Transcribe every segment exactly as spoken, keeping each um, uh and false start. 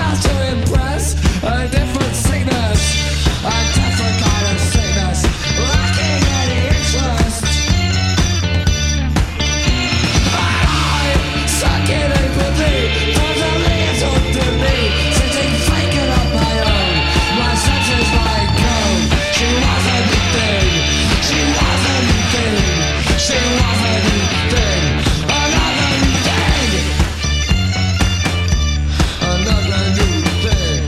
out to impress a different sickness, a different kind of sickness, lacking any interest. And I, stuck in apathy, totally absorbed in me, sitting vacant on my own, my senses like cold. She was anything, she was anything, she was anything, another thing, another new thing.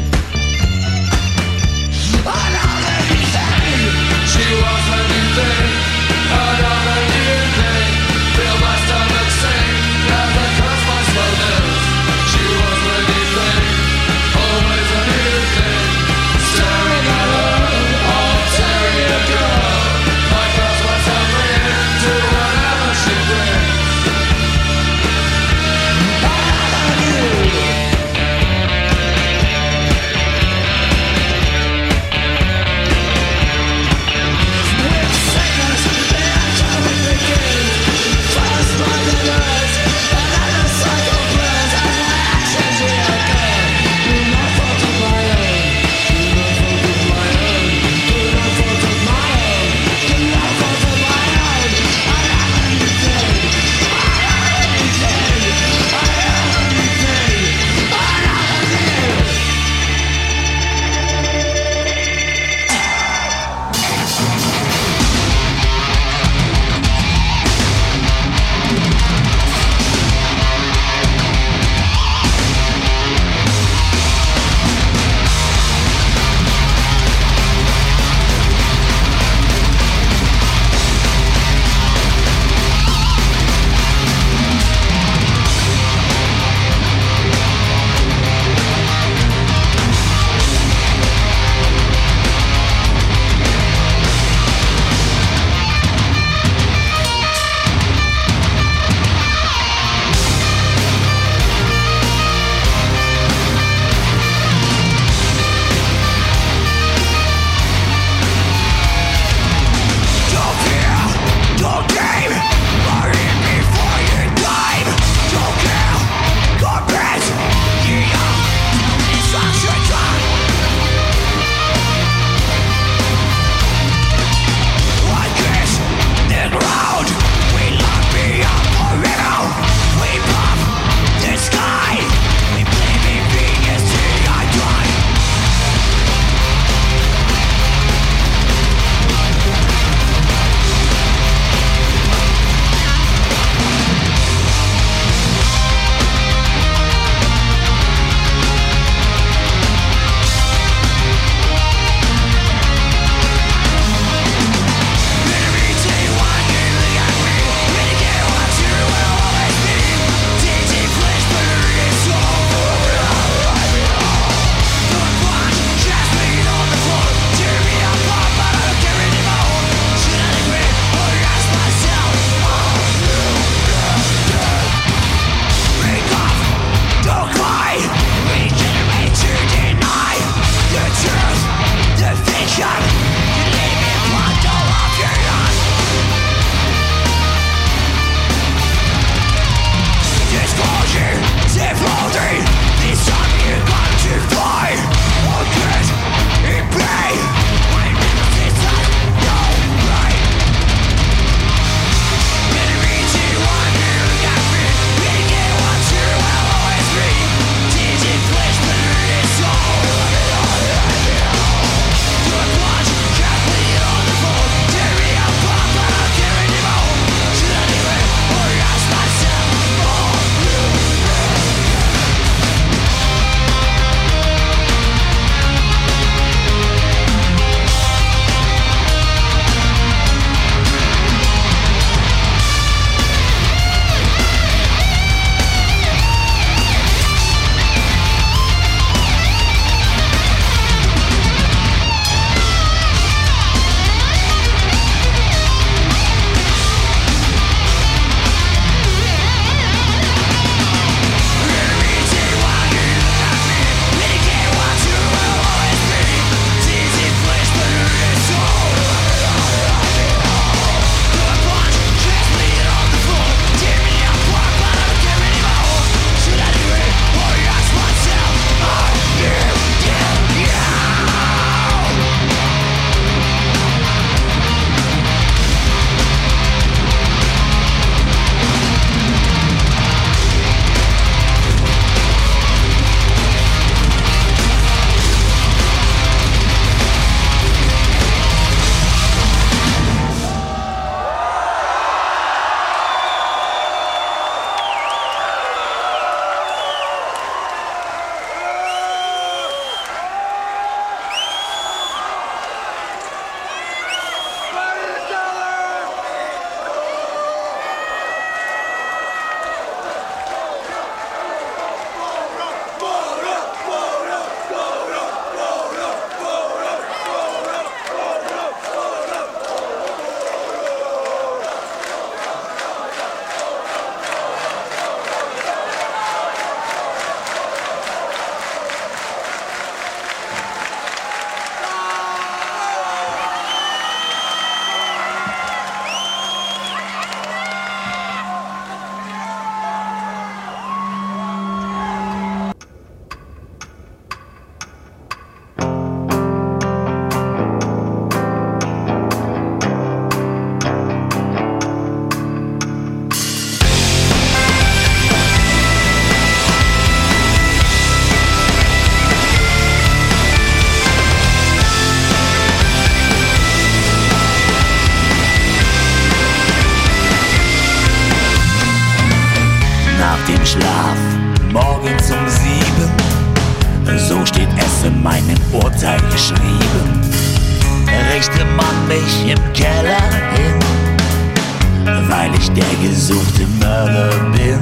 nach dem Schlaf, morgens um sieben. So steht es in meinem Urteil geschrieben. Richte man mich im Keller hin, weil ich der gesuchte Mörder bin.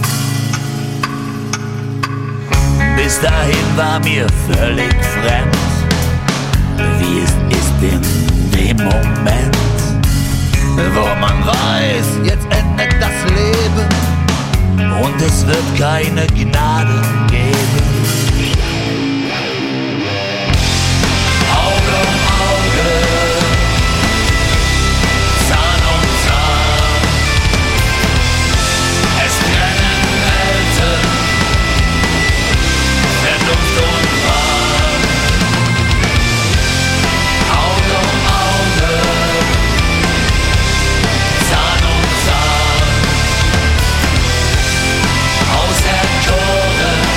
Bis dahin war mir völlig fremd, wie es ist in dem Moment, wo man weiß, jetzt endet das Leben und es wird keine Gnade geben. Auge um Auge, Zahn um Zahn, es trennen Welten, Vernunft und Wahn. Auge um Auge, Zahn um Zahn, auserkoren,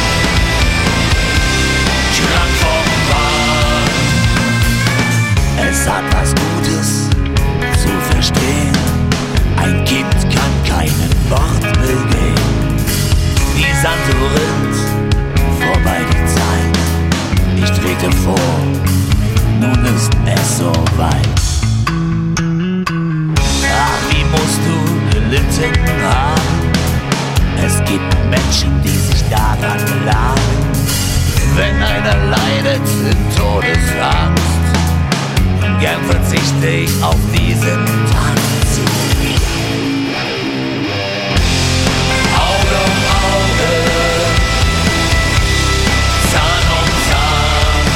krank vom Wahn. Es hat was Gutes zu verstehen, ein Kind kann keinen Wort begehen. Wie Sand rinnt vorbei die Zeit, ich trete vor, nun ist es soweit. Ach, wie musst du gelitten haben, es gibt Menschen, die sich daran lagen. Wenn einer leidet in Todesangst, gern verzichte ich auf diesen Tanzzug. Auge um Auge, Zahn um Zahn,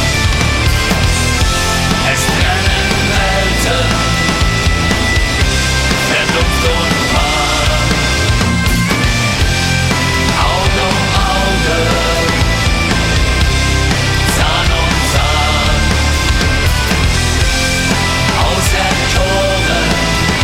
es trennen Welten, Vernunft und Wahn. Auge um Auge, Zahn um Zahn, auserkoren,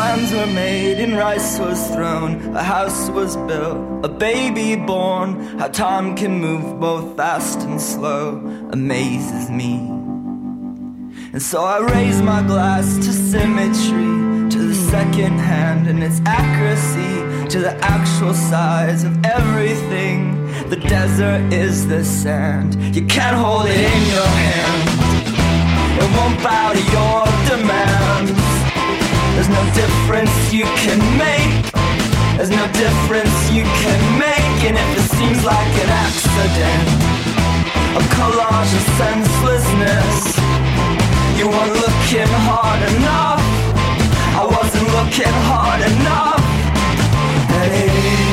plans were made and rice was thrown, a house was built, a baby born. How time can move both fast and slow amazes me. And so I raise my glass to symmetry, to the second hand and its accuracy, to the actual size of everything. The desert is the sand, you can't hold it in your hand. It won't bow to your demands. There's no difference you can make. There's no difference you can make. And if it seems like an accident, a collage of senselessness, you weren't looking hard enough. I wasn't looking hard enough. Hey.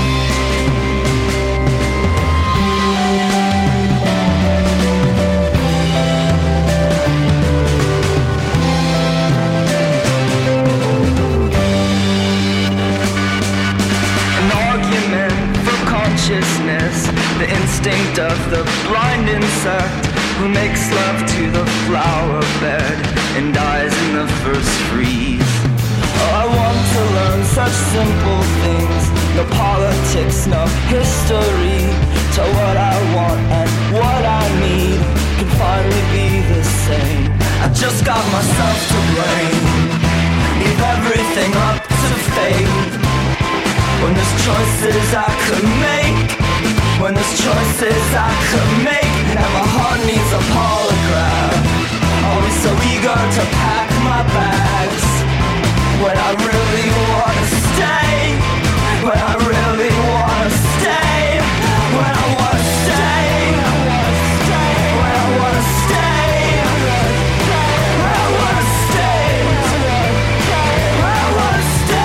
The instinct of the blind insect who makes love to the flower bed and dies in the first freeze. Oh, I want to learn such simple things. No politics, no history. To what I want and what I need can finally be the same. I just got myself to blame. Leave everything up to fate. When there's choices I could make, when there's choices I could make, and my heart needs a polygraph. Always so eager to pack my bags, when I really wanna stay, when I really wanna stay, when I wanna stay, when I wanna stay, when I wanna stay, when I wanna stay, when I wanna stay.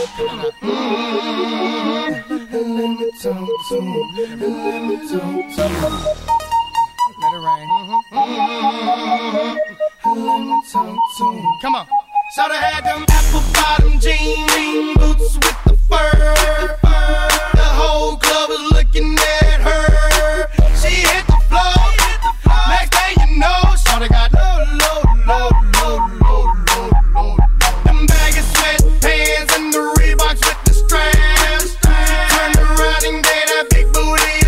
Come on. So they had them apple bottom jean boots with the fur. The whole club was looking at her. She hit the floor. Next thing you know, so they got low, low, low, low, low, low, low. Them baggy sweatpants and the Reeboks with the straps. Turned around and gave that big booty a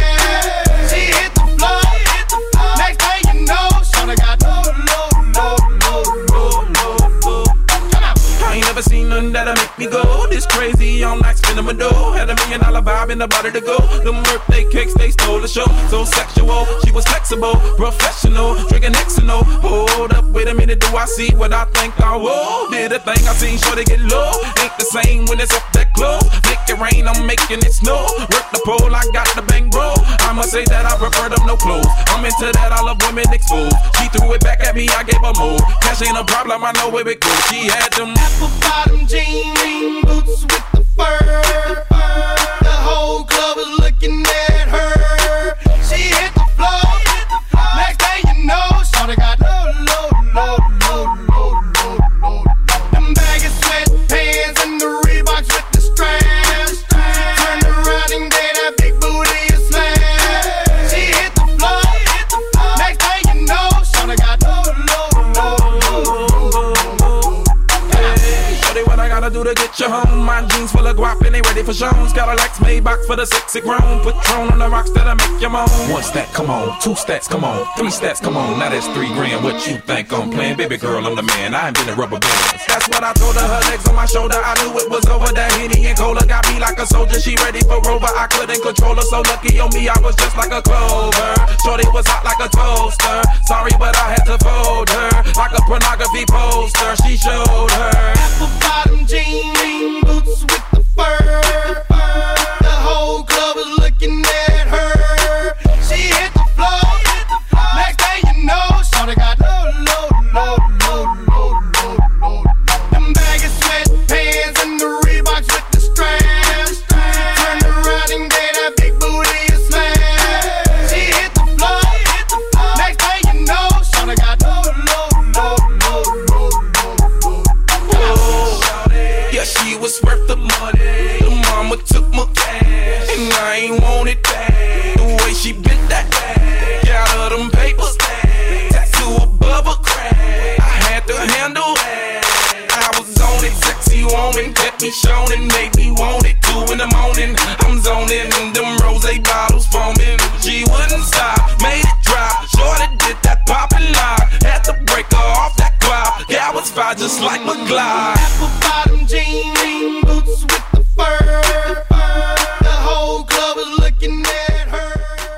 slam. She hit the floor. Next thing you know, so they got low, low, low, low, low, low, low. Come on. I ain't never seen nothing that'll make me go this crazy. I'm like spinning my dough. Had a million dollar vibe in the body to go. Them birthday cakes, they stole the show. So sexual, she was flexible, professional, drinking Xano. Hold up, wait a minute, do I see what I think I will? Did a thing I seen, sure they get low. Ain't the same when it's up that close. Make it rain, I'm making it snow. Work the pole, I got the bang bro. I must say that I prefer them no clothes. I'm into that, I love women exposed. She threw it back at me, I gave her more. Cash ain't a problem, I know where it goes. She had them apple bottom jean boots with the fur. The whole club was looking at her. She hit the floor. Next thing you know, so they got low, low, low, low, low, low, low. Them baggy sweatpants and the Reeboks with the straps. Turned around and gave that big booty a slam. She hit the floor. Next thing you know, so they got low, low, low, low, low, low. Shorty, what I gotta do to get you home? My jeans full of guap and they ready for shows. Got a Lex Maybach for the sexy grown. Patron on the rocks that'll make you moan. One stat, come on. Two stats, come on. Three stats, come on. Now that's three grand. What you think I'm playing? Baby girl, I'm the man. I ain't been in rubber bands. That's what I told her. Her legs on my shoulder. I knew it was over. That Henny and Cola got me like a soldier. She ready for Rover. I couldn't control her. So lucky on me, I was just like a clover. Shorty was hot like a toaster. Sorry, but I had to fold her like a pornography poster. She showed her apple bottom jean boots with the fur. The whole club was looking at her. She hit the floor. Next thing you know, so they got low, low, low, low, low, low, low. Them baggy sweatpants and the Reeboks with the straps. Turned around and gave that big booty a slam. She hit the floor. Next thing you know, so they got low, low, low, low, low, low, low. yeah, she was worth the money. The mama took my cash, and I ain't want it back. The way she bit that ass, got her them papers, tattoo above her crack. I had to handle that. I was on it, sexy woman, kept me showing and made me want it. Two in the morning, I'm zoning, them rose bottles foaming. She wouldn't stop, made it drop. Shorty did that poppin' lock, had to break her off that cloud. Yeah, I was fine just like my Glide. Apple bottom jean boots with the fur. The whole club was looking at her.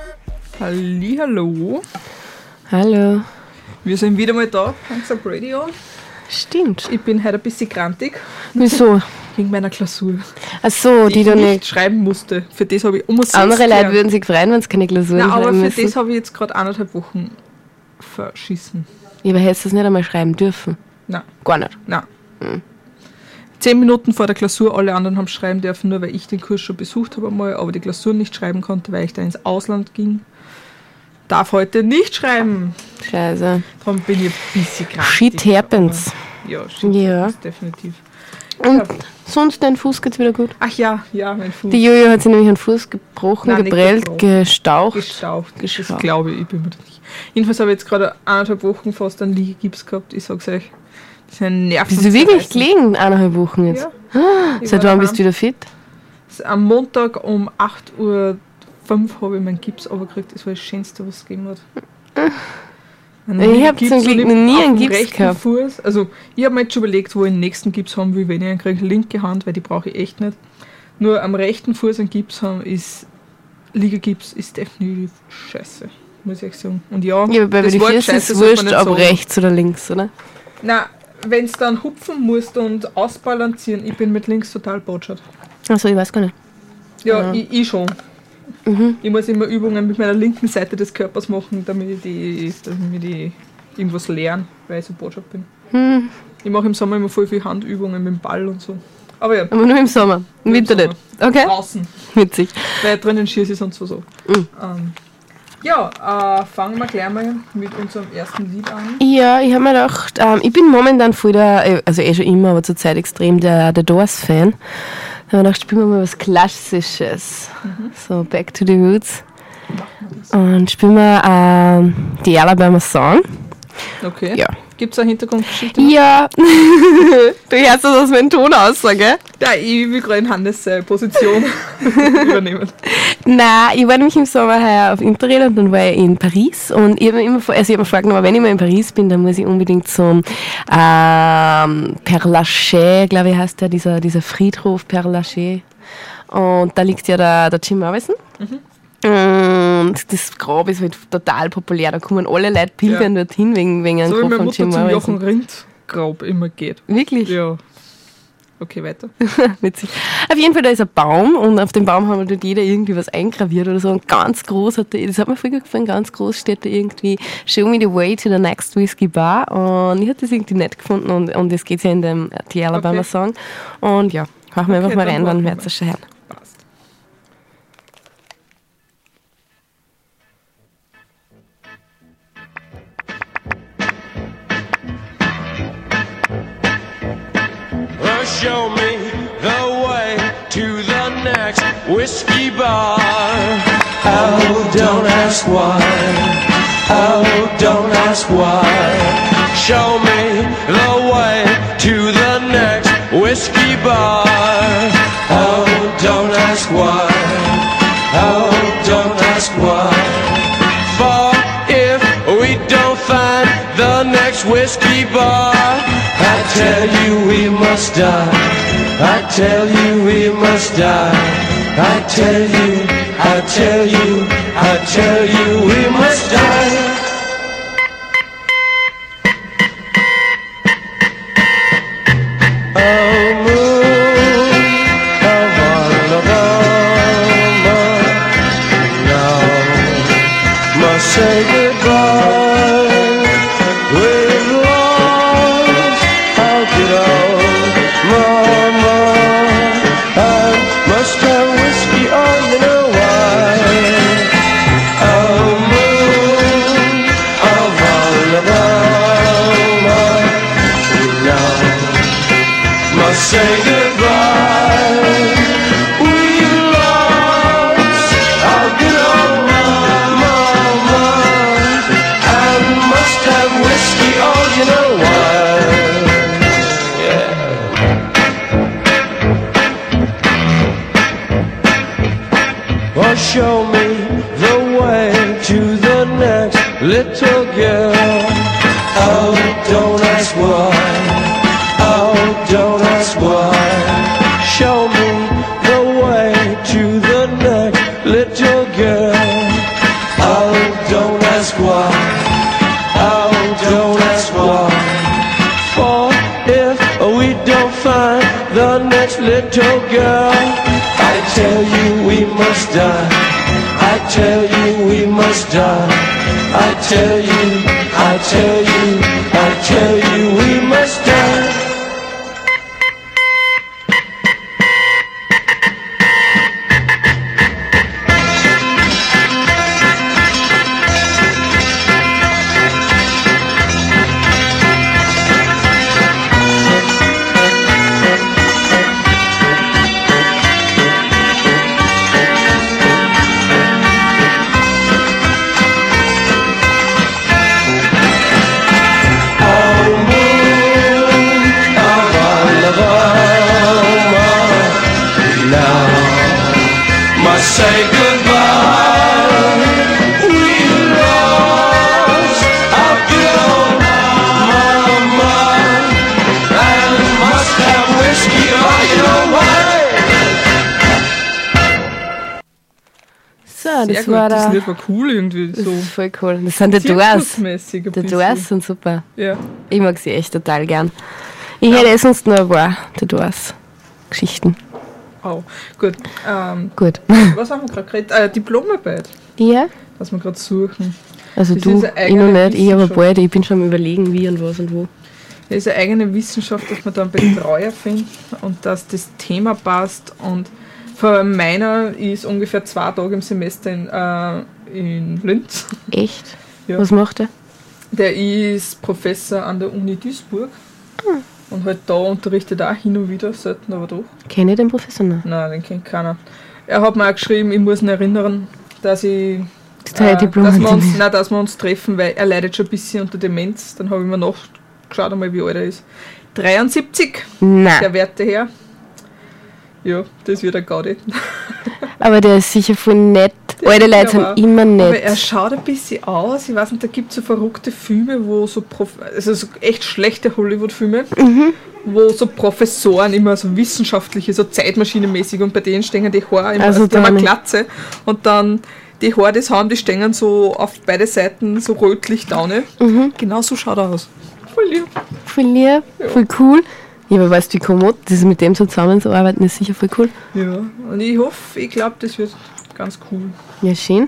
Hallihallo. Hallo. Wir sind wieder mal da, Punks Up Radio. Stimmt. Ich bin heute ein bisschen grantig. Wieso? Wegen meiner Klausur. Ach so, die, die du ich nicht nicht schreiben musste. Für das habe ich um Andere Leute würden sich freuen, wenn sie keine Klausuren Nein, aber schreiben für müssen. das habe ich jetzt gerade eineinhalb Wochen verschissen. Ja, aber hättest du das nicht einmal schreiben dürfen? Nein. Gar nicht? Nein. Hm. Zehn Minuten vor der Klausur, alle anderen haben schreiben dürfen, nur weil ich den Kurs schon besucht habe einmal, aber die Klausur nicht schreiben konnte, weil ich da ins Ausland ging. Darf heute nicht schreiben. Scheiße. Darum bin ich ein bisschen krank. Shit happens. Ja, shit Ja. happens, definitiv. Und Ja. sonst, dein Fuß geht's wieder gut? Ach ja, ja, mein Fuß. Die Jojo hat sich nämlich einen Fuß gebrochen, Nein, nicht geprellt, gebrochen. gestaucht. Gestaucht. Gestaucht. Das glaube ich, ich bin mir da nicht. Jedenfalls habe ich jetzt gerade eineinhalb Wochen fast einen Liegegips gehabt. Ich sag's euch, das ist ein Nerven. Bist du wirklich gelegen, eineinhalb Wochen jetzt? Ja. Ah, Ich seit war wann bist du daheim. wieder fit? Am Montag um acht Uhr fünf habe ich meinen Gips runtergekriegt. Das war das Schönste, was es gegeben hat. Einen Ich hab Gips zum Glück und noch nie auf einen dem Gips rechten gehabt. Fuß. Also ich habe mir jetzt schon überlegt, wo ich den nächsten Gips haben will, wenn ich einen kriege. Linke Hand, weil die brauche ich echt nicht. Nur am rechten Fuß einen Gips haben ist, Liegegips ist definitiv scheiße, muss ich sagen. Und ja, Ja, bei das den Wort Füßen ist scheiße es sollte wurscht, man nicht ob sagen. rechts oder links, oder? Nein, wenn du dann hupfen musst und ausbalancieren, ich bin mit links total botschert. Achso, ich weiß gar nicht. Ja, Ja. Ich, ich schon. Mhm. Ich muss immer Übungen mit meiner linken Seite des Körpers machen, damit ich, die, damit ich irgendwas lerne, weil ich so botschert bin. Hm. Ich mache im Sommer immer voll viel Handübungen mit dem Ball und so. Aber ja, Aber nur im Sommer. Im Winter Sommer. nicht. Okay. draußen. Witzig. Weil drinnen schier ist sonst was so. Mhm. Ähm, ja, äh, fangen wir gleich mal mit unserem ersten Lied an. Ja, ich habe mir gedacht, ähm, ich bin momentan voll der, also eh schon immer, aber zurzeit extrem der, der Doors-Fan. Da habe ich gedacht, spielen wir mal was Klassisches. Mhm. So, Back to the Roots. Und spielen wir ähm, die Alabama Song. Okay. Ja. Gibt es eine Hintergrundgeschichte? Ja. Du hörst das aus meinem Ton aus, gell? Ja, ich will gerade in Hannes äh, Position übernehmen. Nein, ich war nämlich im Sommer heuer auf Interrail und dann war ich in Paris und ich habe mir immer vor, also ich hab mir vorgenommen, wenn ich mal in Paris bin, dann muss ich unbedingt zum ähm, Père Lachaise, glaube ich heißt der, dieser, dieser Friedhof Père Lachaise. Und da liegt ja der, der Jim Morrison. Mhm. Und das Grab ist halt total populär, da kommen alle Leute pilgern Ja. dorthin wegen, wegen einem So wie Grab meine von Mutter Jim zum Morrison. Jochen Rindt Grab immer geht. Wirklich? Ja. Okay, weiter. Witzig. Auf jeden Fall, da ist ein Baum und auf dem Baum hat dort jeder irgendwie was eingraviert oder so. Und ganz groß hat der, das hat mir voll gut gefallen, ganz groß steht da irgendwie Show me the way to the next whiskey bar. Und ich habe das irgendwie nett gefunden und, und das geht ja in dem The Alabama Okay. Song. Und ja, machen wir Okay, einfach mal dann rein, dann machen wird wir. es schon hören. Passt. Oh, show me the way to the next whiskey bar. Oh, don't ask why. Oh, don't ask why. Show me the way to the next whiskey bar. Oh, don't ask why. Oh, don't ask why. For if we don't find the next whiskey bar, I tell you we must die. I tell you we must die. I tell you, I tell you, I tell you we must die. Oh, moon of Alabama, now must say goodbye. We've lost our good old mama. I must have whiskey on, you know why. Oh, moon of Alabama, now must say goodbye. We lost our good old mama, and must have whiskey, oh, you know why. Yeah. Oh, show me the way to the next little girl. Oh, don't ask why. Oh, don't ask why. Show me the way to the next little girl. Oh, don't ask why. Oh, don't ask why. For if we don't find the next little girl, I tell you we must die. I tell you we must die. I tell you, I tell you, I tell you we must die. Say goodbye. We lost our good old mama, and must have whiskey, oh, you know why. So, das Sehr gut, war das der. Lied war cool irgendwie. Das So ist voll cool. Das sind die Doors. zirkusmäßig ein Die bisschen. Doors sind super. Ja. Ich mag sie echt total gern. Ich hätte eh sonst noch ein paar die Doors Geschichten. Oh, gut. Ähm, Gut. was haben wir gerade geredet? Äh, Diplomarbeit, Ja? was wir gerade suchen. Also Das du, ist eine ich noch eigene nicht, ich aber Wissenschaft. bald, ich bin schon am überlegen, wie und was und wo. Das ist eine eigene Wissenschaft, dass man da einen Betreuer findet und dass das Thema passt. Und von meiner ist ungefähr zwei Tage im Semester in, äh, in Linz. Echt? Ja. Was macht er? Der ist Professor an der Uni Duisburg. Hm. Und halt da unterrichtet er auch hin und wieder, selten aber doch. Kenne ich den Professor noch? Nein, den kennt keiner. Er hat mir auch geschrieben, ich muss ihn erinnern, dass ich... Äh, dass, wir uns, nein, dass wir uns treffen, weil er leidet schon ein bisschen unter Demenz. Dann habe ich mir nachgeschaut, einmal, wie alt er ist. dreiundsiebzig, Nein. der Werte her. Ja, das wird ein Gaudi. Aber der ist sicher voll nett. Der Alte ist Leute aber- sind immer nett. Aber er schaut ein bisschen aus. Ich weiß nicht, da gibt es so verrückte Filme, wo so, Prof also so echt schlechte Hollywood-Filme, Mhm. wo so Professoren immer so wissenschaftliche, so zeitmaschinenmäßig und bei denen stehen die Haare immer, Also also die haben da eine nicht. Glatze und dann die Haare, das haben, die stehen so auf beide Seiten so rötlich daune. Mhm. Genau so schaut er aus. Voll lieb. Voll lieb, voll cool. Ja, aber weißt du, wie kommod, das ist mit dem so zusammenzuarbeiten, ist sicher voll cool. Ja, und ich hoffe, ich glaube, das wird ganz cool. Ja, schön.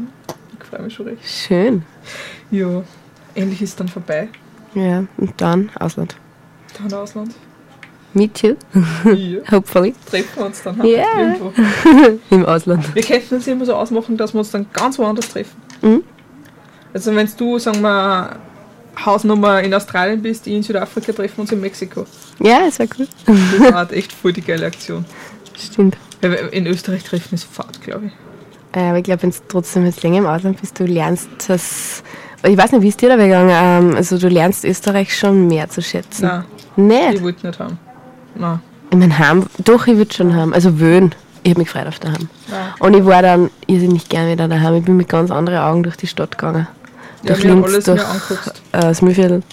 Ich freue mich schon recht. Schön. Ja, endlich ist dann vorbei. Ja, und dann Ausland. Dann Ausland. Me too. Ja. Hopefully. Treffen wir uns dann Ja. irgendwo. Im Ausland. Wir könnten uns immer so ausmachen, dass wir uns dann ganz woanders treffen. Mhm. Also wenn du, sagen wir, Hausnummer in Australien bist, ich in Südafrika, treffen wir uns in Mexiko. Ja, es war cool. Das war echt voll die geile Aktion. Stimmt. Weil in Österreich treffen ist Fahrt, glaube ich. Äh, aber ich glaube, wenn du trotzdem jetzt länger im Ausland bist, du lernst das. Ich weiß nicht, wie es dir dabei gegangen? Ähm, also du lernst Österreich schon mehr zu schätzen. Nein, Nicht? ich wollte nicht haben. Nein. Ich mein Heim, doch, ich würde schon haben. Also Wöhn. Ich habe mich gefreut auf daheim. Nein. Und ich war dann irrsinnig gern wieder daheim. Ich bin mit ganz anderen Augen durch die Stadt gegangen. Ja, durch wir haben Linz, alles durch mir angeguckt. äh, das Mühlviertel.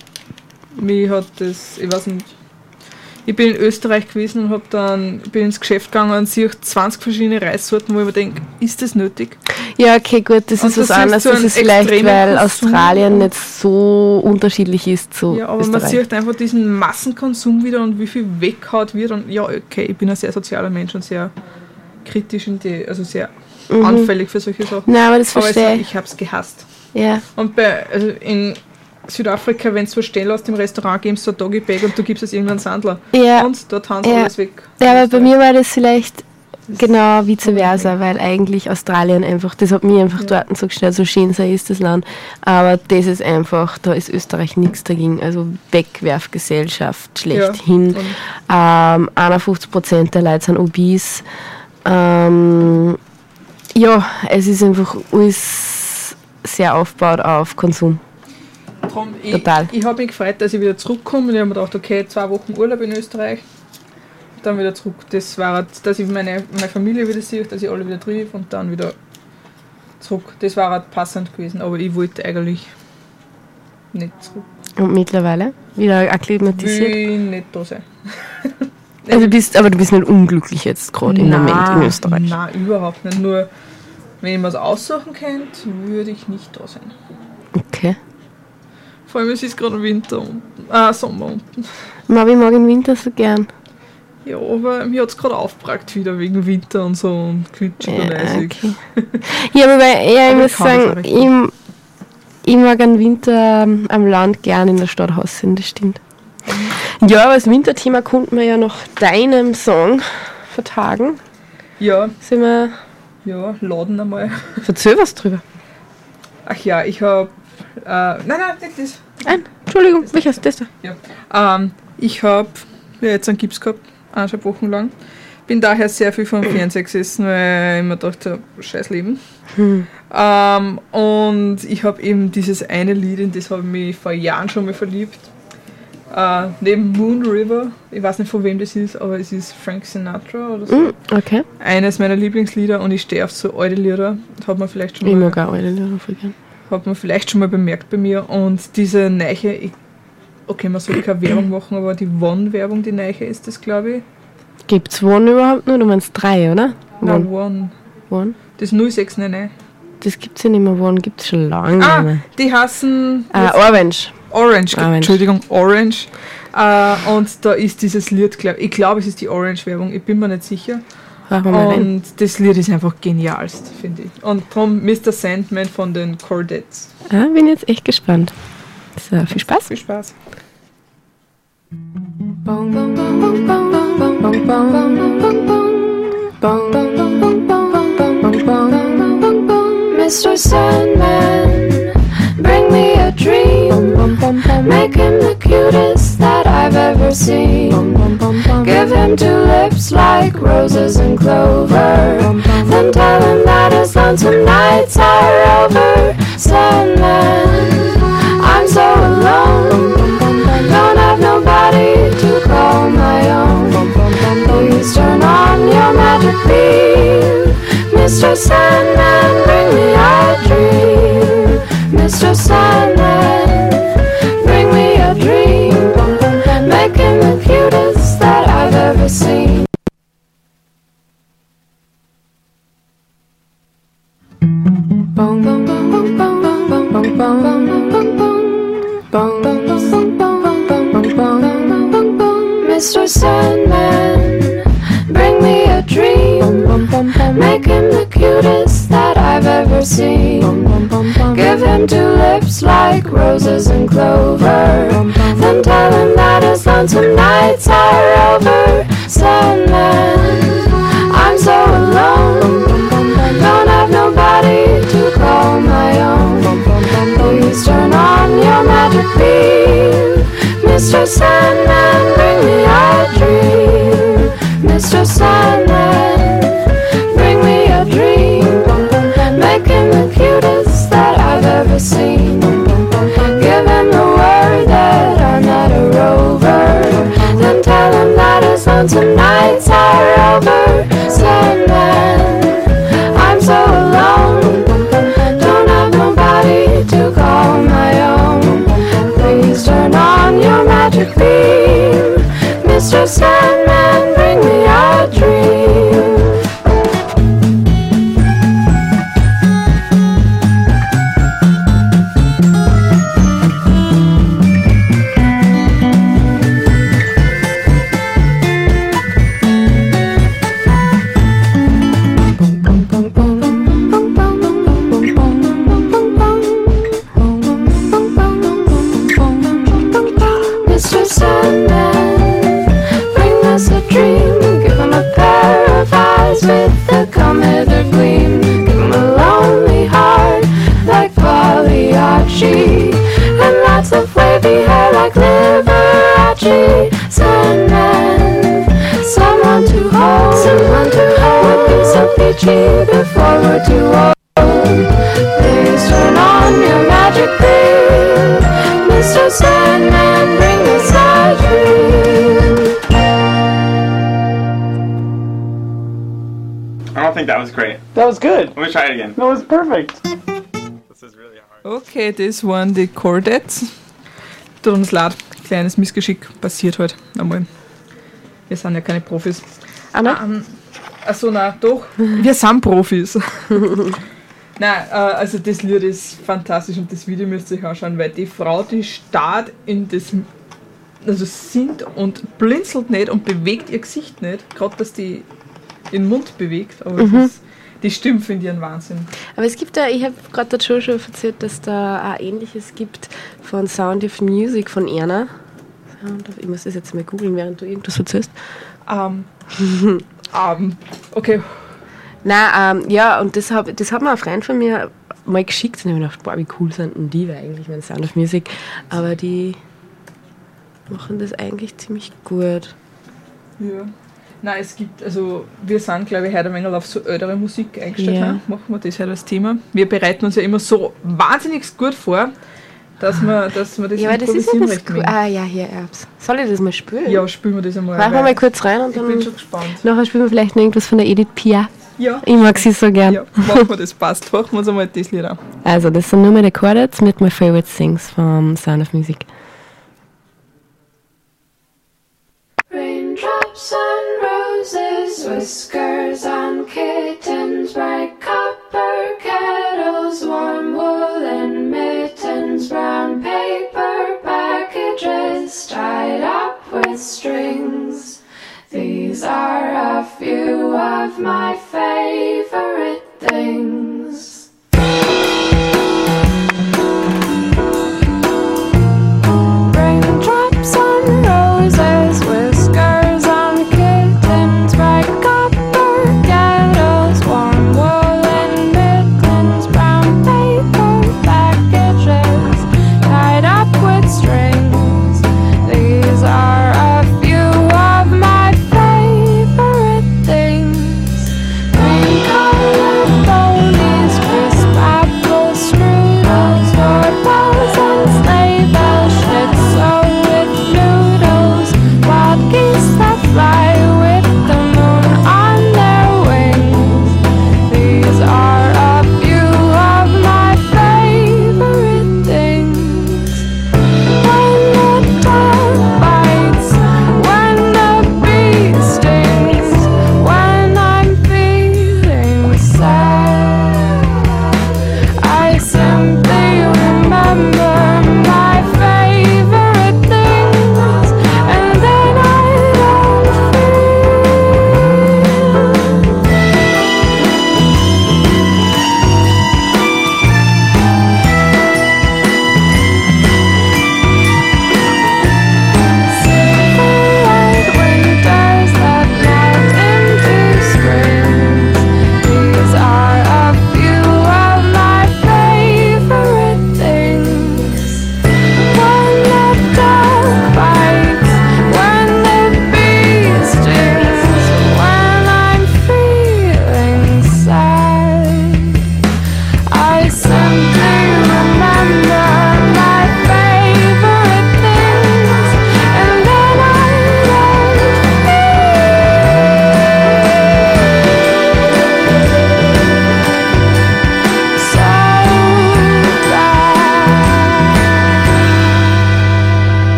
Mich hat das, ich weiß nicht, ich bin in Österreich gewesen und hab dann, bin ins Geschäft gegangen und sehe zwanzig verschiedene Reissorten, wo ich mir denke, ist das nötig? Ja, okay, gut, das Und ist was das ist anderes. so Das ein ist vielleicht, extremer weil Konsum. Australien nicht so unterschiedlich ist zu Ja, aber Österreich. man sieht einfach diesen Massenkonsum wieder und wie viel weggehaut wird. Und ja, okay, ich bin ein sehr sozialer Mensch und sehr kritisch, in die, also sehr Mhm. anfällig für solche Sachen. Nein, aber das aber verstehe ich, ich. ich habe es gehasst. Ja. Und bei, also in Südafrika, wenn du so schnell aus dem Restaurant gibst, so ein Doggy-Bag und du gibst es irgendeinen Sandler. Ja. Und dort haben sie Ja. alles weg. Ja, aber bei mir war das vielleicht genau vice versa, weil eigentlich Australien einfach, das hat mich einfach dort so gestellt, so schön sei ist das Land, aber das ist einfach, da ist Österreich nichts dagegen, also Wegwerfgesellschaft schlechthin. Ja, Ähm, einundfünfzig Prozent der Leute sind obese. Ähm, ja, es ist einfach alles sehr aufgebaut auf Konsum. Drum, ich, Total. Ich habe mich gefreut, dass ich wieder zurückkomme und ich habe mir gedacht, okay, zwei Wochen Urlaub in Österreich, dann wieder zurück. Das war, dass ich meine, meine Familie wieder sehe, dass ich alle wieder triff und dann wieder zurück. Das war halt passend gewesen, aber ich wollte eigentlich nicht zurück. Und mittlerweile wieder Ich akklimatisiert. will nicht da sein. Also du bist, aber du bist nicht unglücklich jetzt gerade im Moment in Österreich. Nein, überhaupt nicht. Nur, wenn ich mir was aussuchen könnte, würde ich nicht da sein. Okay. Vor allem, es ist gerade Winter unten. Ah, Sommer unten. Mama, ich mag den Winter so gern. Ja, aber mir hat es gerade aufgebracht wieder wegen Winter und so und glitschig und Ja, eisig. okay. Ja, aber weil, ja, ich Aber muss ich kann das auch sagen, recht ich, ich mag einen Winter ähm, am Land gern in der Stadt aussehen, das stimmt. Ja, aber das Winterthema konnten wir ja noch deinem Song vertagen. Ja, Sind wir, ja, laden einmal. erzähl was drüber. Ach ja, ich habe. Äh, nein, nein, nicht das. Nein, Entschuldigung, welches ist das da? Ja. Ähm, ich habe ja, jetzt einen Gips gehabt, eineinhalb Wochen lang. Bin daher sehr viel vom Fernseher gesessen, weil ich mir dachte, scheiß Leben. Hm. Ähm, und ich habe eben dieses eine Lied, in das habe ich mich vor Jahren schon mal verliebt. Äh, neben Moon River, ich weiß nicht von wem das ist, aber es ist Frank Sinatra oder so. Mm, okay. Eines meiner Lieblingslieder und ich stehe auf so alte Lieder. Das hat man vielleicht schon Ich mal, mag auch alle Lieder voll gern. hat man vielleicht schon mal bemerkt bei mir. Und diese Neiche, ich, okay, man soll keine Werbung machen, aber die One-Werbung, die Neiche ist das, glaube ich. Gibt's One überhaupt noch? Du meinst drei, oder? Nein, One. One. One? Das null sechs neun neun. Das gibt's ja nicht mehr. One gibt's schon lange nicht Ah, mehr. die heißen Ah, Orange. Orange, Orange. Entschuldigung, Orange. Äh, und da ist dieses Lied, glaub, ich glaube, es ist die Orange-Werbung, ich bin mir nicht sicher. Hören wir mal rein. Und das Lied ist einfach genialst, finde ich. Und darum Mister Sandman von den Chordettes. Ah, bin jetzt echt gespannt. So, viel Spaß. Viel Spaß. Mister Sandman, bring me a dream. Make him the cutest that I've ever seen. Give him two lips like roses and clover. Then tell him that his lonesome nights are over. Sandman, I'm so alone. Don't have nobody to call my own. Please turn on your magic beam. Mister Sandman, bring me a dream. Mister Sandman, bring me a dream. Make him the cutest that I've ever seen. Boom, boom, boom, boom, boom, boom, boom, boom, boom, boom, boom, boom, boom. Mister Sandman, bring me a dream. Make him the cutest that I've ever seen. Give him two lips like roses and clover. Then tell him that his lonesome nights are over. Sandman, I'm so alone. Don't have nobody to call my own. Please turn on your magic beam. Mister Sandman, bring me a dream. Mister Sandman, bring me a dream. Make him the cutest that I've ever seen. Give him the word that I'm not a rover. Then tell him that his lonesome nights are over. Sandman, I'm so alone. Don't have nobody to call my own. Please turn on your magic beam. Mister Sandman, bring me a dream. Mister Sandman, bring us a dream. Give him a pair of eyes with a comet gleam. Give him a lonely heart like Pagliacci, and lots of wavy hair like Liberace. Sandman, someone to hold, someone to hold. Would be so peachy before we're too old. Please turn on your magic beam. Mister Sandman, bring us a dream. I don't think that was great. That was good. Let me try it again. That was perfect. This is really hard. Okay, das waren die Chordettes. Tut uns leid, kleines Missgeschick passiert halt einmal. Wir sind ja keine Profis. Ah, nein? Ähm, achso, nein, doch. Wir sind Profis. Nein, äh, also das Lied ist fantastisch und das Video müsst ihr euch anschauen, weil die Frau, die starrt in das, also singt und blinzelt nicht und bewegt ihr Gesicht nicht, gerade dass die den Mund bewegt, aber Mhm. das ist, die Stimmen finde ich ein Wahnsinn. Aber es gibt da, ich habe gerade der Joe schon erzählt, dass da auch Ähnliches gibt von Sound of Music von Erna. Sound of, ich muss das jetzt mal googeln, während du irgendwas erzählst. Ähm, ähm, okay. Nein, ähm, ja, und das, hab, das hat mir ein Freund von mir mal geschickt und ich habe mir gedacht, boah, wie cool sind denn die, weil eigentlich mein Sound of Music, aber die machen das eigentlich ziemlich gut. Ja. Nein, es gibt, also wir sind, glaube ich, heute ein wenig auf so ältere Musik eingestellt. Ja. Ne? Machen wir das halt als Thema. Wir bereiten uns ja immer so wahnsinnig gut vor, dass wir, dass wir das Ja, aber das ist ja improvisieren das recht cool. mögen. Ah, ja, hier, Erbs. Soll ich das mal spielen? Ja, spielen wir das einmal. Machen wir weil mal kurz rein und ich bin dann schon gespannt. nachher spielen wir vielleicht noch irgendwas von der Edith Piaf. Ja. Ich mag sie so gern. Ja, machen wir das, passt. Machen wir uns einmal das Lied an. Also, das sind nur meine Chords mit My Favorite Things vom Sound of Music. Raindrops on roses, whiskers on kittens, bright copper kettles, warm woolen mittens, brown paper packages tied up with strings. These are a few of my favorite things. Raindrops on roses,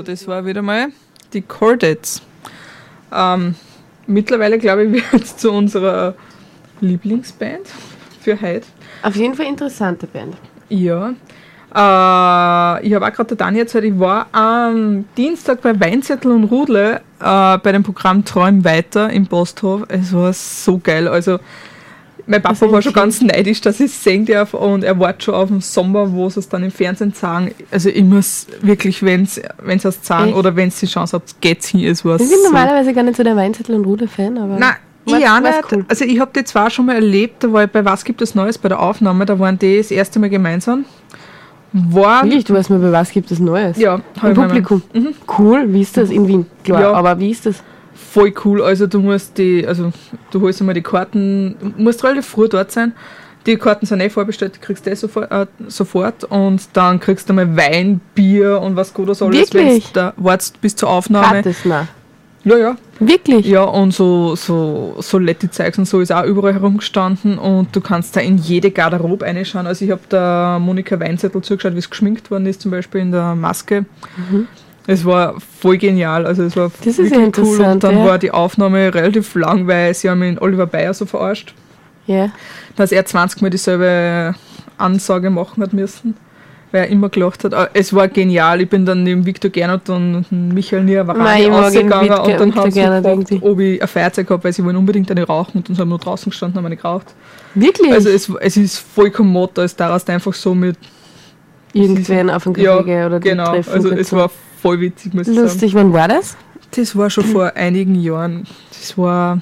das war wieder mal die Chordettes. Ähm, mittlerweile, glaube ich, wird es zu unserer Lieblingsband für heute. Auf jeden Fall interessante Band. Ja. Äh, ich habe auch gerade der Dani erzählt, ich war am Dienstag bei Weinzettel und Rudle äh, bei dem Programm Träum weiter im Posthof. Es war so geil. Also, mein Papa Also war schon okay. ganz neidisch, dass ich es sehen darf und er wartet schon auf den Sommer, wo sie es dann im Fernsehen zeigen. Also ich muss wirklich, wenn sie es zeigen Echt? oder wenn sie die Chance habt, geht's hin. Es war Ich bin so. normalerweise gar nicht so der Weinzettel- und Ruder-Fan, aber... Nein, war's- ich auch war's nicht. cool. Also ich habe die zwar schon mal erlebt, da war ich bei Was gibt es Neues bei der Aufnahme, da waren die das erste Mal gemeinsam. War, Wirklich, du weißt mal, bei was gibt es Neues? ja, hab Im ich mal- Publikum. Cool, wie ist das in Wien? Klar, Ja. aber wie ist das? Voll cool. Also du musst die, also du holst einmal die Karten, du musst relativ früh dort sein. Die Karten sind eh vorbestellt, die kriegst du eh sofort, äh, sofort und dann kriegst du mal Wein, Bier und was Gutes alles, wenn Wirklich? du da wartest bis zur Aufnahme. Gratis, nein. Ja, ja. Wirklich? Ja, und so, so, so Letti-Zeugs und so ist auch überall herumgestanden und du kannst da in jede Garderobe reinschauen. Also ich habe da Monika Weinzettel zugeschaut, wie es geschminkt worden ist, zum Beispiel in der Maske. Es war voll genial, also es war Das ist ja wirklich cool. Und interessant, dann ja. war die Aufnahme relativ lang, weil sie haben ihn Oliver Bayer so verarscht, Ja. dass er zwanzig Mal dieselbe Ansage machen hat müssen, weil er immer gelacht hat. Aber es war genial. Ich bin dann neben Viktor Gernot und Michael Nein, Niavarani ich mag ihn rausgegangen Viktor- und dann Viktor haben sie Gernot gefragt, irgendwie. ob ich ein Feuerzeug habe, weil sie wollen unbedingt eine rauchen und dann haben wir draußen gestanden und haben eine geraucht. Wirklich? Also es, es ist vollkommen Motto, es daraus einfach so mit Irgendwen auf dem ja, Café oder die genau, treffen. also gut es so. war voll witzig, muss ich sagen. Lustig, wann war das? Das war schon vor einigen Jahren. Das war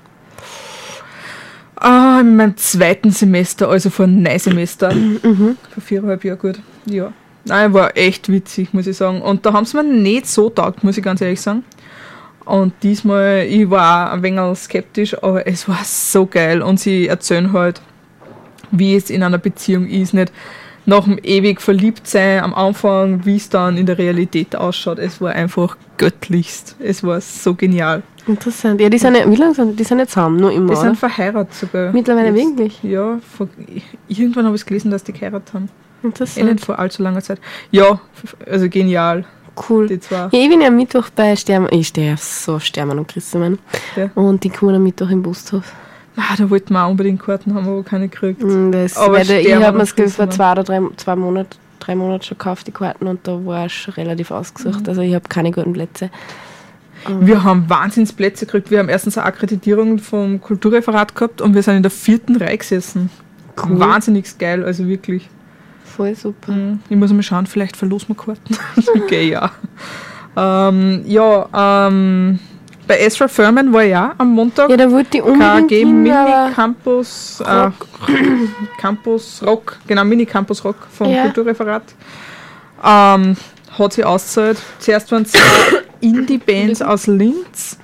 ah, in meinem zweiten Semester, also vor einem Semester. Vor viereinhalb Jahren gut. Ja. Nein, war echt witzig, muss ich sagen. Und da haben sie mir nicht so taugt, muss ich ganz ehrlich sagen. Und diesmal, ich war auch ein wenig skeptisch, aber es war so geil. Und sie erzählen halt, wie es in einer Beziehung ist, nicht nach dem ewig Verliebtsein am Anfang, wie es dann in der Realität ausschaut. Es war einfach göttlichst. Es war so genial. Interessant. Ja, die sind ja, wie lange sind die? Die sind nicht zusammen, nur immer, Die sind oder? verheiratet sogar. Mittlerweile Jetzt. wirklich? Ja, vor, irgendwann habe ich gelesen, dass die geheiratet haben. Eh nicht Interessant. vor allzu langer Zeit. Ja, also genial, Cool. die zwei. Ja, ich bin ja am Mittwoch bei Stermann, ich stehe auf so Stermann und Christemann. Ja. Und die kommen am Mittwoch im Bushof. Ah, da wollten wir auch unbedingt Karten haben, aber keine gekriegt. Mm, Das, Aber weil der, ich Stermann habe mir und das vor Christemann. zwei oder drei, zwei Monate, drei Monate schon gekauft, die Karten, und da war es schon relativ ausgesucht. Mhm. Also ich habe keine guten Plätze. Wir haben Wahnsinnsplätze gekriegt. Wir haben erstens eine Akkreditierung vom Kulturreferat gehabt und wir sind in der vierten Reihe gesessen. Cool. Wahnsinnig geil, also wirklich. Voll super. Mhm. Ich muss mal schauen, vielleicht verlosen wir Karten. Okay, ja. Ähm, ja, ähm, bei Ezra Furman war ich auch am Montag. Ja, da wollte ich unbedingt K G hin, Mini aber Campus äh, Campus Rock, genau, Mini Campus Rock vom Ja. Kulturreferat. Ähm, hat sie ausgezahlt. Zuerst waren es zwei Indie-Bands aus Linz.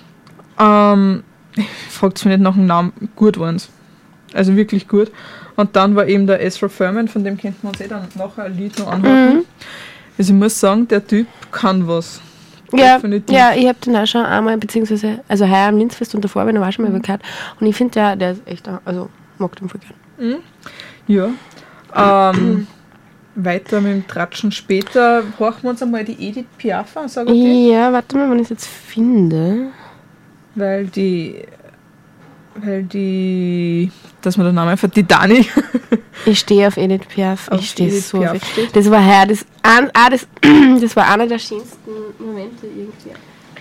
Ähm, fragt mich nicht nach dem Namen, gut waren es. Also wirklich gut. Und dann war eben der Ezra Furman, von dem könnten wir uns eh dann nachher ein Lied noch anhören. Mhm. Also ich muss sagen, der Typ kann was. Ja, Definitiv. ja, ich habe den auch schon einmal, beziehungsweise, also heuer am Linzfest und davor bin ich auch schon mal Mhm. gehört. Und ich finde, der, der ist echt, also mag den voll gern. Ja. Ähm, weiter mit dem Tratschen später. Horchen wir uns einmal die Edith Piaf an, sag ich dir. Ja, warte mal, wenn ich es jetzt finde. Weil die. Weil die. Dass man den Namen einfach. Die Dani. Ich stehe auf Edith Piaf. Auf Ich stehe Edith so Piaf viel. steht. Das war heuer, das, an, ah, das, das war einer der schönsten Momente irgendwie.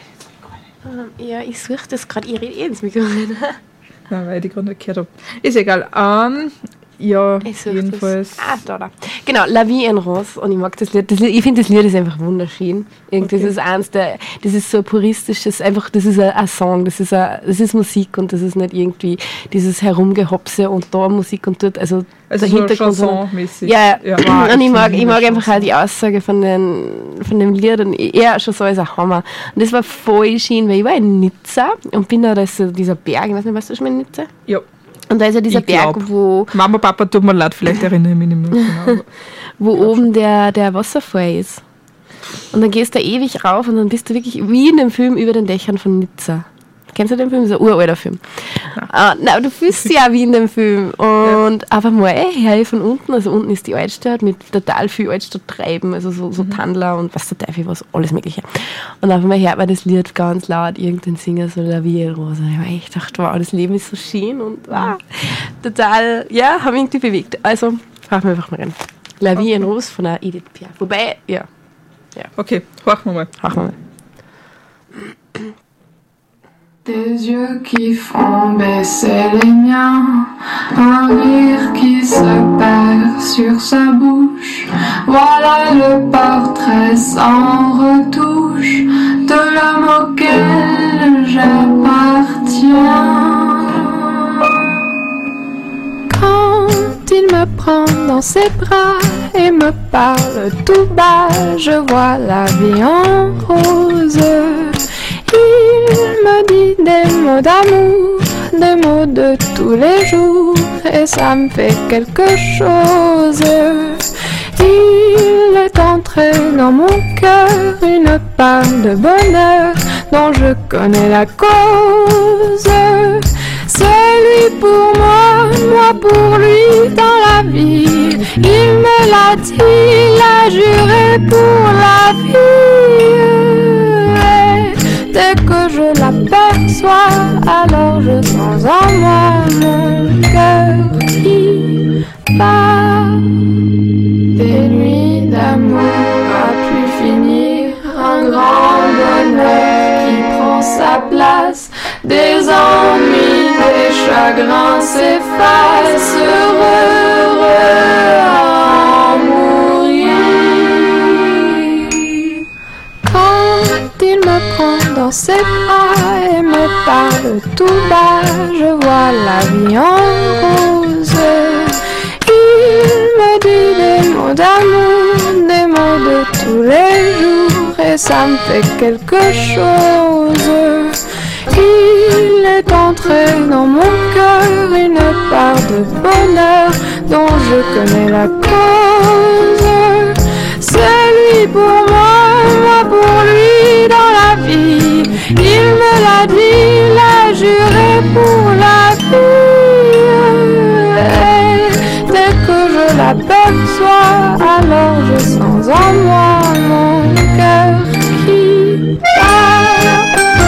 Ähm, ja, ich suche das gerade, ich rede eh ins Mikro rein. Nein, weil ich die gerade nicht gehört habe. Ist egal. Ähm, ja, Ich suche jedenfalls. das. Ah, da, da. Genau, La Vie en Rose. Und ich mag das Lied. Das Lied ich finde, das Lied ist einfach wunderschön. Irgendwie, Okay. Das ist eins der, das ist so ein puristisches, einfach, das ist ein, ein Song, das ist, ein, das ist Musik und das ist nicht irgendwie dieses Herumgehopse und da Musik und dort, also, Also der so Hintergrund. sondern- Chansonmäßig. Ja, Ja, ja. Und ich mag, liebe ich mag einfach Chanson. halt die Aussage von, den, von dem Lied und er schon so als ein Hammer. Und das war voll schön, weil ich war in Nizza und bin da, da ist so dieser Berg, ich weiß nicht, warst du schon mal in Nizza? Ja. Und da ist ja dieser Ich Berg, glaub. wo, Mama, Papa, tut mir leid, vielleicht erinnere ich mich nicht mehr genau. wo oben der, der Wasserfall ist. Und dann gehst du ewig rauf und dann bist du wirklich wie in dem Film über den Dächern von Nizza. Kennst du den Film? Das ist ein uralter Film. Nein, uh, nein du fühlst dich auch wie in dem Film. Und ja. Einfach mal her von unten, also unten ist die Altstadt mit total viel Altstadttreiben, also so, so mhm. Tandler und was der Teufel was, alles mögliche. Und einfach mal hört man das Lied ganz laut, irgendein Singer so La Vie est Rose. Ich habe echt gedacht, wow, das Leben ist so schön und wow, total, ja, haben mich irgendwie bewegt. Also, fahren wir einfach mal rein. La Vie en Rose von der Edith Piaf. Wobei, ja. ja. Okay, horchen wir mal. Horchen wir mal. Des yeux qui font baisser les miens, un rire qui se perd sur sa bouche. Voilà le portrait sans retouche de l'homme auquel j'appartiens. Quand il me prend dans ses bras et me parle tout bas, je vois la vie en rose. Il me dit des mots d'amour, des mots de tous les jours, et ça me fait quelque chose. Il est entré dans mon cœur une part de bonheur dont je connais la cause. C'est lui pour moi, moi pour lui dans la vie. Il me l'a dit, l'a juré pour la vie. Dès que je l'aperçois, alors je sens en moi mon cœur qui bat. Des nuits d'amour a pu finir, un grand bonheur qui prend sa place. Des ennuis, des chagrins s'effacent, heureux, heureux à en mourir. Quand il me prend dans ses bras et me parle tout bas, je vois la vie en rose. Il me dit des mots d'amour, des mots de tous les jours, et ça me fait quelque chose. Il est entré dans mon cœur une part de bonheur dont je connais la cause. C'est lui pour moi, moi pour lui dans la vie. Il me l'a dit, l'a juré pour la vie. Et dès que je l'aperçois, alors je sens en moi mon cœur qui bat.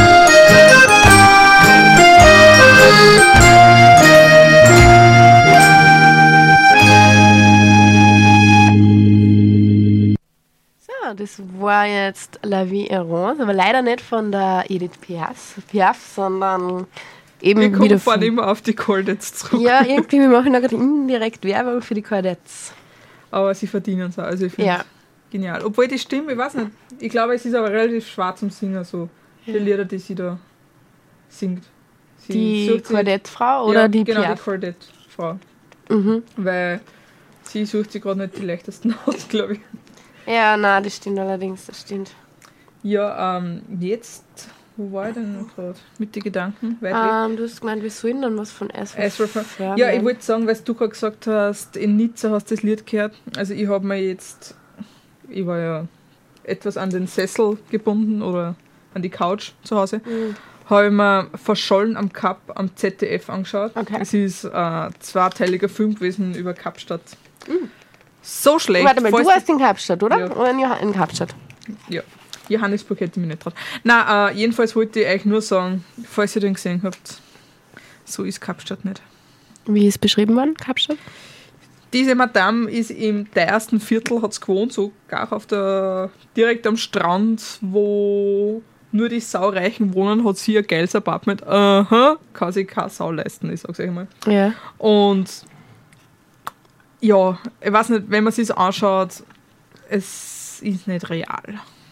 Das war jetzt La Vie en Rose, aber leider nicht von der Edith Piaf, Piaf sondern eben wir wieder von... immer auf die Cordettes zurück. Ja, irgendwie, wir machen da gerade indirekt Werbung für die Cordettes. Aber sie verdienen es auch, also ich finde es ja. genial. Obwohl die Stimme, ich weiß nicht, ich glaube, es ist aber relativ schwer zum Singen, so die ja. Lieder, die sie da singt. Sie die Cordette-Frau oder ja, die genau, Piaf? Die Cordette-Frau. Mhm. Weil sie sucht sich gerade nicht die leichtesten aus, glaube ich. Ja, nein, das stimmt allerdings, das stimmt. Ja, ähm, jetzt, wo war ich denn gerade mit den Gedanken? Ähm, du hast gemeint, wir sollen dann was von Ezra Furman. Ja, ich wollte sagen, weil du gerade gesagt hast, in Nizza hast du das Lied gehört. Also ich habe mir jetzt, ich war ja etwas an den Sessel gebunden oder an die Couch zu Hause, mhm. habe ich mir Verschollen am Kap am Z D F angeschaut. Okay. Es ist ein zweiteiliger Film gewesen über Kapstadt. Mhm. So schlecht. Warte mal, du hast in Kapstadt, oder? Ja. Oder in, Joh- in Kapstadt? Ja. Johannesburg hätte ich mich nicht traut. Nein, äh, jedenfalls wollte ich euch nur sagen, falls ihr den gesehen habt, so ist Kapstadt nicht. Wie ist beschrieben worden, Kapstadt? Diese Madame ist im teuersten Viertel, hat es gewohnt, so gar auf der, direkt am Strand, wo nur die Saureichen wohnen, hat sie ein geiles Apartment. Aha, kann sich keine Sau leisten, ich sag's euch mal. Ja. Und ja, ich weiß nicht, wenn man sich anschaut, es ist nicht real.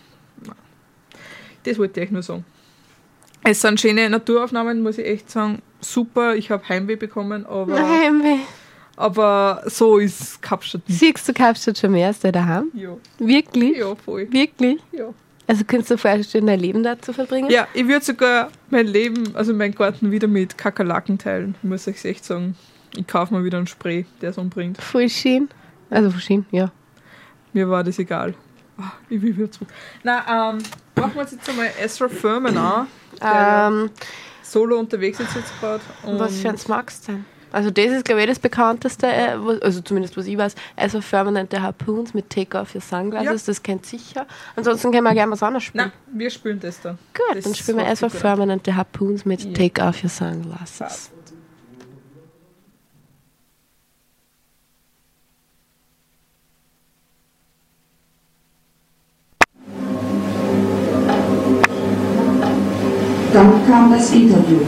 Das wollte ich euch nur sagen. Es sind schöne Naturaufnahmen, muss ich echt sagen. Super, ich habe Heimweh bekommen, aber, Heimweh. aber so ist Kapstadt nicht. Siehst du Kapstadt schon mehr als du daheim? Ja. Wirklich? Ja, voll. Wirklich? Ja. Also könntest du dir vorstellen, dein Leben da zu verbringen? Ja, ich würde sogar mein Leben, also meinen Garten wieder mit Kakerlaken teilen, muss ich echt sagen. Ich kaufe mir wieder einen Spray, der es umbringt. Voll schön. Also voll schön, ja. Mir war das egal. Ich will wieder zurück. Na, ähm, machen wir uns jetzt einmal Ezra Furman an. Ähm, solo unterwegs ist jetzt gerade. Was für eins magst du denn? Also das ist, glaube ich, das bekannteste, äh, was, also zumindest was ich weiß, also permanente Harpoons mit Take Off Your Sunglasses, ja. Das kennt sicher. Ansonsten können wir gerne was anderes spielen. Nein, wir spielen das dann. Gut, das dann spielen wir also permanente Harpoons mit ja. Take Off Your Sunglasses. Fast. Dann kam das Interview.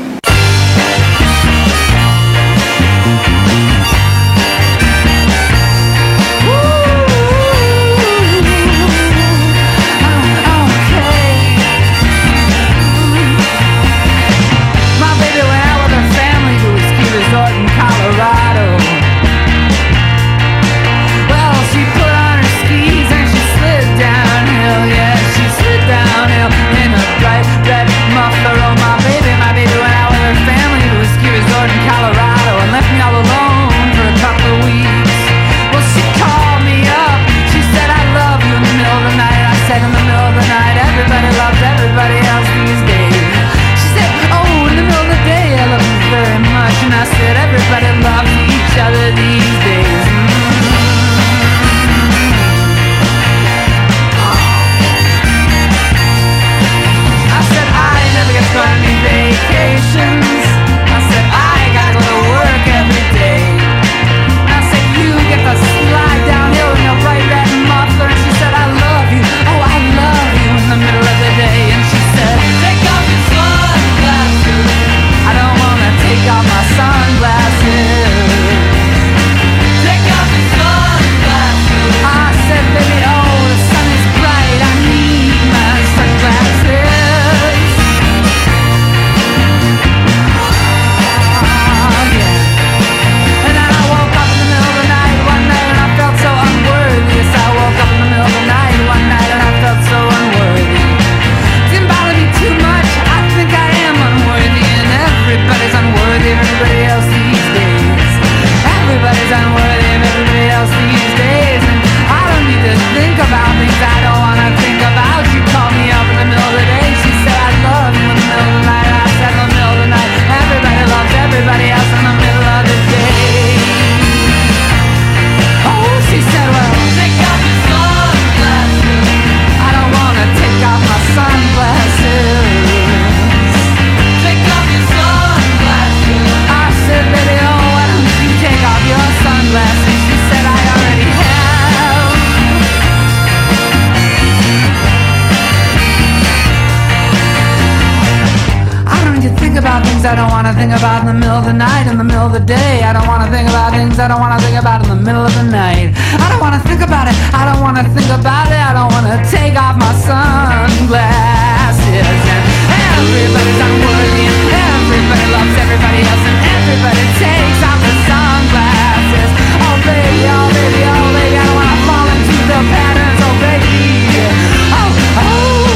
I don't wanna think about in the middle of the night, in the middle of the day. I don't wanna think about things I don't wanna think about in the middle of the night. I don't wanna think about it, I don't wanna think about it. I don't wanna take off my sunglasses. And everybody's unworthy, and everybody loves everybody else, and everybody takes off their sunglasses. Oh baby, oh baby, oh baby, I don't wanna fall into the patterns. Oh baby, oh, oh.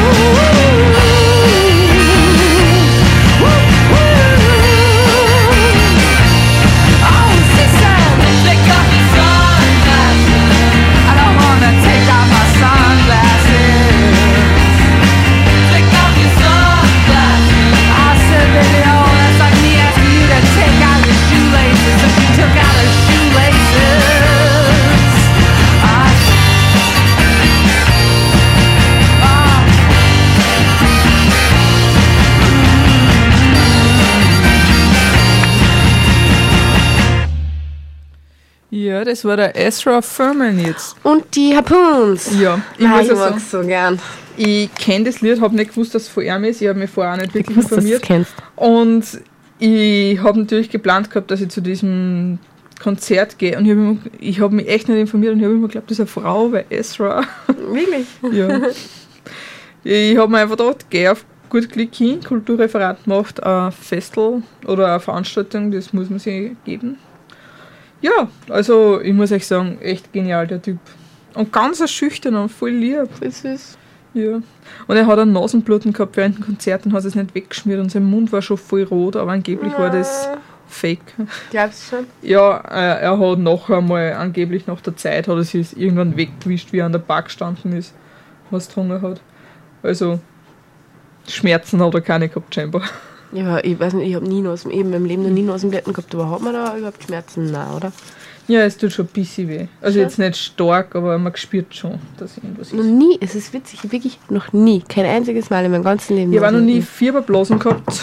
Ja, das war der Ezra Furman jetzt. Und die Harpoons. Ja, ich, Nein, muss ich ja mag sagen, so gern. Ich kenne das Lied, habe nicht gewusst, dass es von ihm ist. Ich habe mich vorher auch nicht wirklich Ich wusste, informiert. dass du es kennst. Und ich habe natürlich geplant gehabt, dass ich zu diesem Konzert gehe. Und ich habe ich hab mich echt nicht informiert und ich habe immer geglaubt, das ist eine Frau bei Ezra. Wirklich? Ja. Ich habe mir einfach gedacht, gehe auf gut Glück hin. Kulturreferat macht ein Festival oder eine Veranstaltung, das muss man sich geben. Ja, also ich muss euch sagen, echt genial, der Typ. Und ganz schüchtern und voll lieb. Voll süß. Ja. Und er hat einen Nasenbluten gehabt während dem Konzert und hat es nicht weggeschmiert und sein Mund war schon voll rot, aber angeblich war das fake. Glaubst du schon? Ja, er, er hat nachher mal, angeblich nach der Zeit, hat er sich irgendwann weggewischt, wie er an der Bar gestanden ist, was getrunken hat. Also, Schmerzen hat er keine gehabt, scheinbar. Ja, ich weiß nicht, ich habe nie Nasen, eben im Leben noch nie Nasenblätten gehabt, aber hat man da überhaupt Schmerzen? Nein, oder? Ja, es tut schon ein bisschen weh. Also Schon? jetzt nicht stark, aber man spürt schon, dass irgendwas Noch ist. nie, es ist witzig, wirklich noch nie, kein einziges Mal in meinem ganzen Leben. Ich habe auch noch nie Nasenbluten. Fieberblasen gehabt.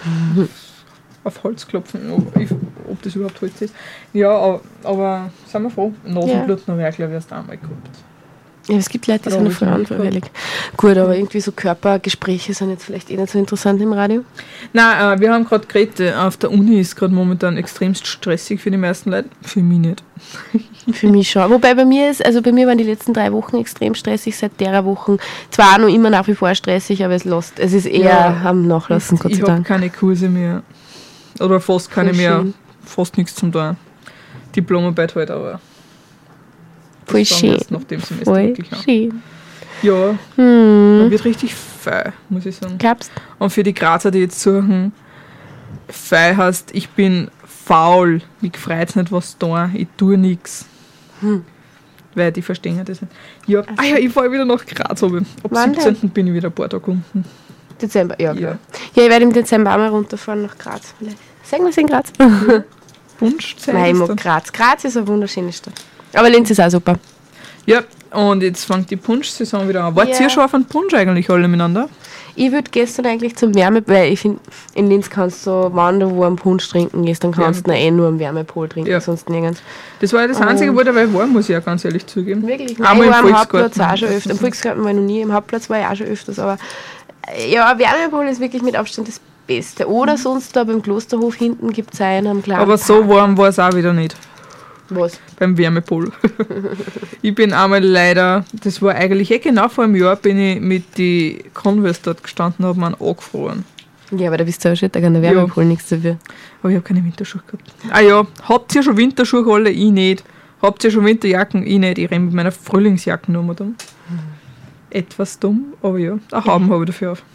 Auf Holz klopfen, ob, ich- ob das überhaupt Holz ist. Ja, aber, aber sind wir froh. Nasenbluten habe ich, glaube ich, erst einmal gehabt. Ja, es gibt Leute, die Oder sind noch hab voll ich noch nicht anfällig. Gut, aber irgendwie so Körpergespräche sind jetzt vielleicht eh nicht so interessant im Radio. Nein, äh, wir haben gerade geredet, äh, auf der Uni ist gerade momentan extremst stressig für die meisten Leute. Für mich nicht. Für mich schon. Wobei bei mir ist, also bei mir waren die letzten drei Wochen extrem stressig, seit derer Wochen. Zwar auch noch immer nach wie vor stressig, aber es lässt, es ist eher Ja. am Nachlassen, Gott Ich sei habe Dank. keine Kurse mehr. Oder fast keine Voll mehr. schön. Fast nichts zum tun. Diplomarbeit halt, aber das Voll dann schön. erst nach dem Semester Voll wirklich an. schön. Ja, Hm. man wird richtig fei, muss ich sagen. Glaubst Und für die Grazer, die jetzt suchen, fei heißt, ich bin faul. Mich freut nicht, was da. Ich tue nichts. Hm. Weil die verstehen ja das nicht. Ja, ah ja, ich fahre wieder nach Graz. Aber ab Wann denn? siebzehnten bin ich wieder ein paar Tage unten. Dezember, ja, Ja. klar. Ja, ich werde im Dezember auch mal runterfahren nach Graz. Vielleicht. Sagen wir es in Graz? Wunschzeit. Nein, ich ist mag dann. Graz. Graz ist eine wunderschöne Stadt. Aber Linz ist auch super. Ja, und jetzt fängt die Punschsaison wieder an. Wart Ja. ihr schon auf einen Punsch eigentlich alle miteinander? Ich würde gestern eigentlich zum Wärme, weil ich finde, in Linz kannst du, wenn du wo einen Punsch trinken gehst, dann kannst du ihn eh nur am Wärmepol trinken, Ja. sonst nirgends. Das war ja das Oh. Einzige, wo dabei war, muss ich ja ganz ehrlich zugeben. Wirklich? Einmal Nein, ich im war am Volksgarten. Hauptplatz auch schon öfter. Am Volksgarten war ich noch nie, im Hauptplatz war ich auch schon öfters, aber äh, ja, Wärmepol ist wirklich mit Abstand das Beste. Oder sonst da beim Klosterhof hinten gibt es einen am kleinen Aber so Park. warm war es auch wieder nicht. Was? Beim Wärmepol. Ich bin einmal leider, das war eigentlich eh genau vor einem Jahr, bin ich mit die Converse dort gestanden und habe mir angefroren. Ja, aber da bist du ja schon, da kann der Wärmepol nichts dafür. Aber ich habe keine Winterschuhe gehabt. Ah ja, habt ihr schon Winterschuhe alle? Ich nicht. Habt ihr schon Winterjacken? Ich nicht. Ich renne mit meiner Frühlingsjacken nur dumm. Etwas dumm, aber ja, da haben habe ich dafür auf.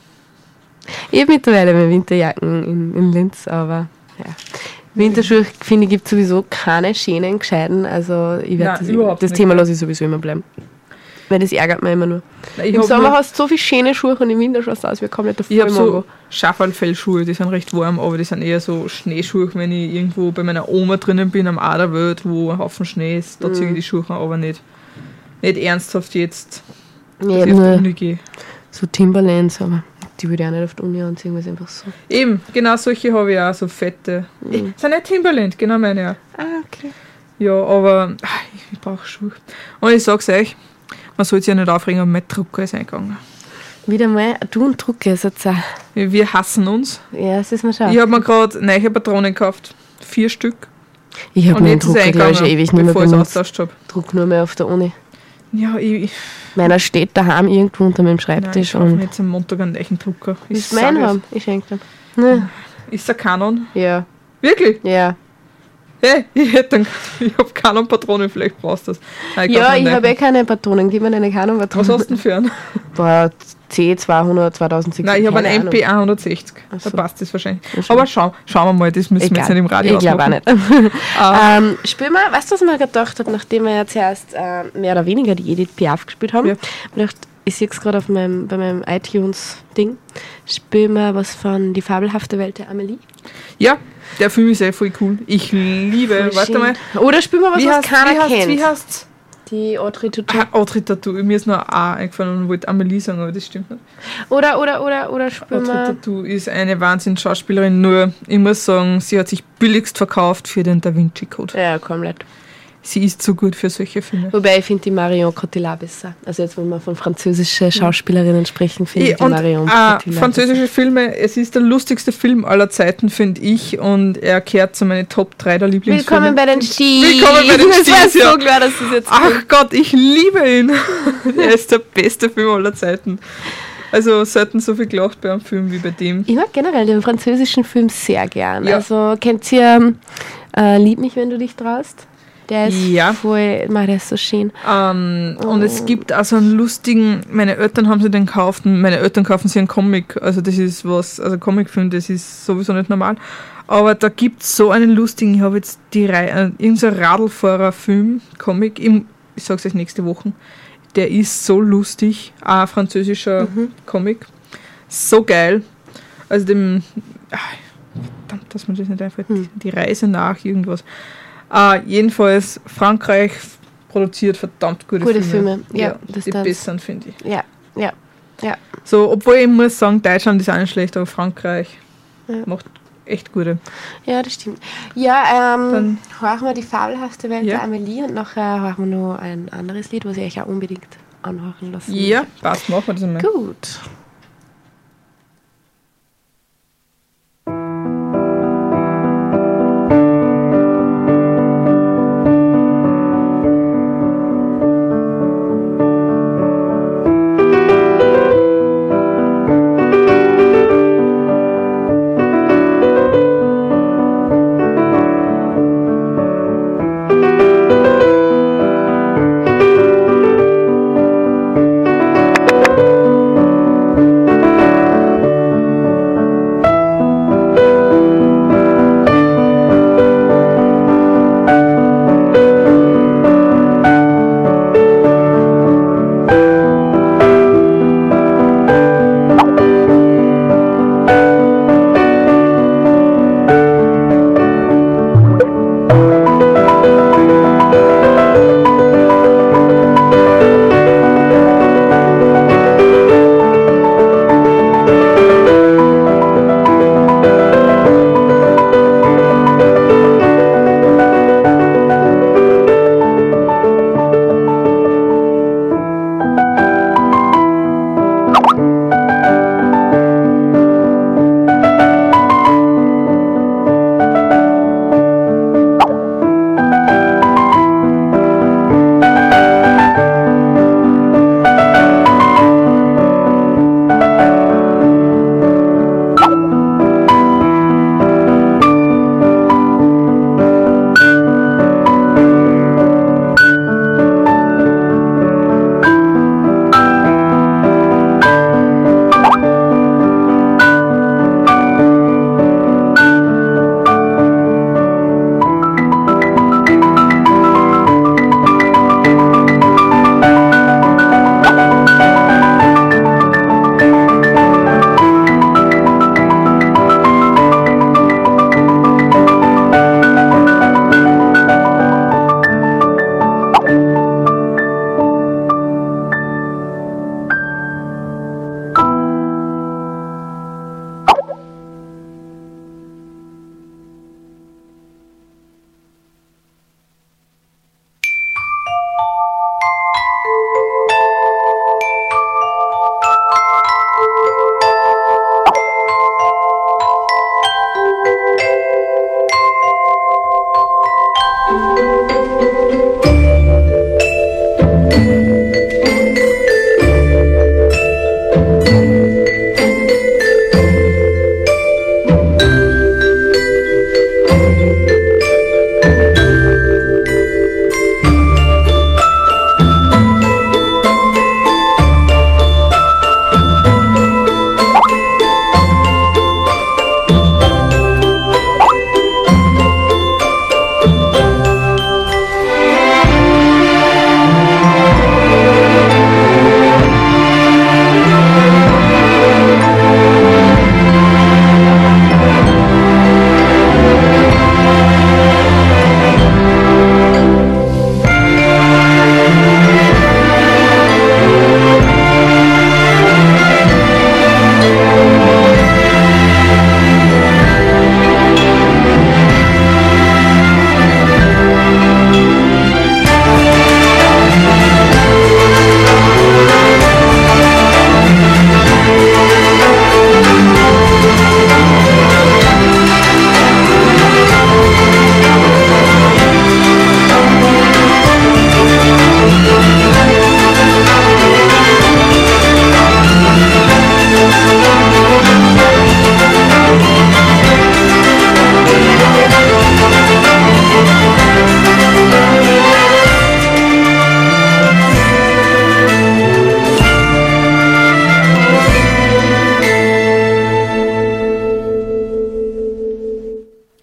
Ich habe mittlerweile meine Winterjacken in, in Linz, aber ja. Winterschuhe, finde ich, gibt sowieso keine schönen, gescheiten. Also ich werd Nein, das, überhaupt das nicht, Thema ja. lasse ich sowieso immer bleiben. Weil das ärgert mich immer nur. Nein, ich Im hab Sommer nur- hast du so viele schöne Schuhe und im Winter schaust du aus wie ein kompletter Ich habe so Vollmongo. Schafferlfellschuhe, die sind recht warm, aber die sind eher so Schneeschuhe, wenn ich irgendwo bei meiner Oma drinnen bin am Aderwelt, wo ein Haufen Schnee ist, da ziehe ich die Schuhe an, aber nicht, nicht ernsthaft jetzt, dass Ja, ich auf die nur Uni gehe. so Timberlands, aber die würde ich auch nicht auf die Uni anziehen, weil es einfach so. Eben, genau solche habe ich auch, so fette. Mhm. Das sind nicht Timberland, genau meine ja. Ah, okay. Ja, aber ach, ich brauche Schuhe. Und ich sag's euch, man soll sich ja nicht aufregen, aber mein Drucker ist eingegangen. Wieder mal, du und Drucke ist jetzt auch. Wir wir hassen uns. Ja, es ist mir schade. Ich habe mir gerade neue Patronen gekauft. Vier Stück. Ich habe Und meinen jetzt ist er Drucker, glaube ich, schon eingegangen, ewig nicht mehr bevor ich es benutzt. austauscht habe. Druck nur mehr auf der Uni. Ja, ich, ich, Meiner steht daheim irgendwo unter meinem nein, ich Schreibtisch kaufe mir und jetzt am Montag einen neuen Drucker. Ich willst du meinen sag es. haben? Ich schenke dir. Ne? Ist der Canon? Ja, Wirklich? ja. Hey, ich hätte einen, ich habe Canon-Patronen, vielleicht brauchst du das. Nein, Ja, kauf mir ich einen habe eh neuen. keine Patronen. Gib mir deine Canon-Patronen. Was hast du denn für einen? Boah, C zweihundert, zweitausendsechshundert. Nein, ich habe einen keine M P Ahnung. hundertsechzig. Ach Da so. passt das wahrscheinlich. Das schon. Aber schau, schauen wir mal, das müssen wir jetzt nicht im Radio Ich glaube auch ausmachen. nicht. Ah. ähm, spielen wir, weißt du, was ich mir gedacht habe, nachdem wir ja zuerst äh, mehr oder weniger die Edith Piaf gespielt haben? Ja. Ich gedacht, ich sehe es gerade auf meinem, bei meinem iTunes-Ding. Spielen wir was von Die fabelhafte Welt der Amelie. Ja, der Film ist eh voll cool. Ich liebe, Voll warte schön. mal. Oder spielen wir was, Wie was heißt, keiner wie heißt, kennt. Wie heißt's? Die Audrey Tautou. Ah, Audrey Tautou. Mir ist noch A eingefallen und wollte Amelie sagen, aber das stimmt nicht. Oder, oder, oder, oder spielen Audrey wir... Tautou ist eine Wahnsinns-Schauspielerin, nur ich muss sagen, sie hat sich billigst verkauft für den Da Vinci Code. Ja, komplett. Sie ist so gut für solche Filme. Wobei ich finde die Marion Cotillard besser. Also jetzt, wenn wir von französischen Schauspielerinnen sprechen, finde ich die Und Marion äh, Cotillard französische Filme, es ist der lustigste Film aller Zeiten, finde ich, und er kehrt zu meinen Top drei der Lieblingsfilme. Willkommen bei den Sties. Willkommen bei den Es war Sties, ja. so klar, dass das jetzt Ach Gott, ich liebe ihn. Er ist der beste Film aller Zeiten. Also selten so viel gelacht bei einem Film wie bei dem. Ich mag generell den französischen Film sehr gern. Ja. Also kennt ihr äh, Lieb mich, wenn du dich traust? Der ist Ja. voll, man, der ist so schön. Ähm, Und Oh. es gibt also einen lustigen, meine Eltern haben sie den gekauft und meine Eltern kaufen sich einen Comic. Also das ist was, also Comicfilm, das ist sowieso nicht normal. Aber da gibt es so einen lustigen, ich habe jetzt die Reihe, äh, irgendein Radlfahrer-Film, Comic, im, ich sag's euch nächste Woche, der ist so lustig, auch ein französischer Mhm. Comic, so geil. Also dem ach, verdammt, dass man das nicht einfach. Hm. Die Reise nach irgendwas. Uh, jedenfalls, Frankreich produziert verdammt gute, gute Filme. Filme. Ja, ja das die das. besseren, finde ich. Ja, ja, ja. So, obwohl ich muss sagen, Deutschland ist auch nicht schlecht, aber Frankreich ja. macht echt gute. Ja, das stimmt. Ja, ähm, Dann horchen wir die fabelhafte Welt ja. der Amelie und nachher horchen wir noch ein anderes Lied, was ich euch auch unbedingt anhören lassen Ja, möchte. Passt, machen wir das einmal. Gut.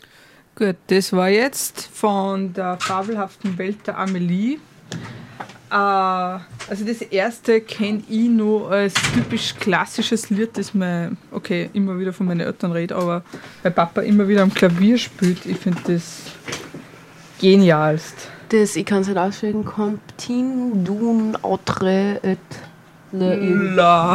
Gut, das war jetzt von der fabelhaften Welt der Amelie. Äh, also das erste kenne ich nur als typisch klassisches Lied, das man, okay, immer wieder von meinen Eltern redet, aber weil Papa immer wieder am Klavier spielt, ich finde das genialst. Das, ich kann es nicht aussprechen, Comptin d'un autre et le La.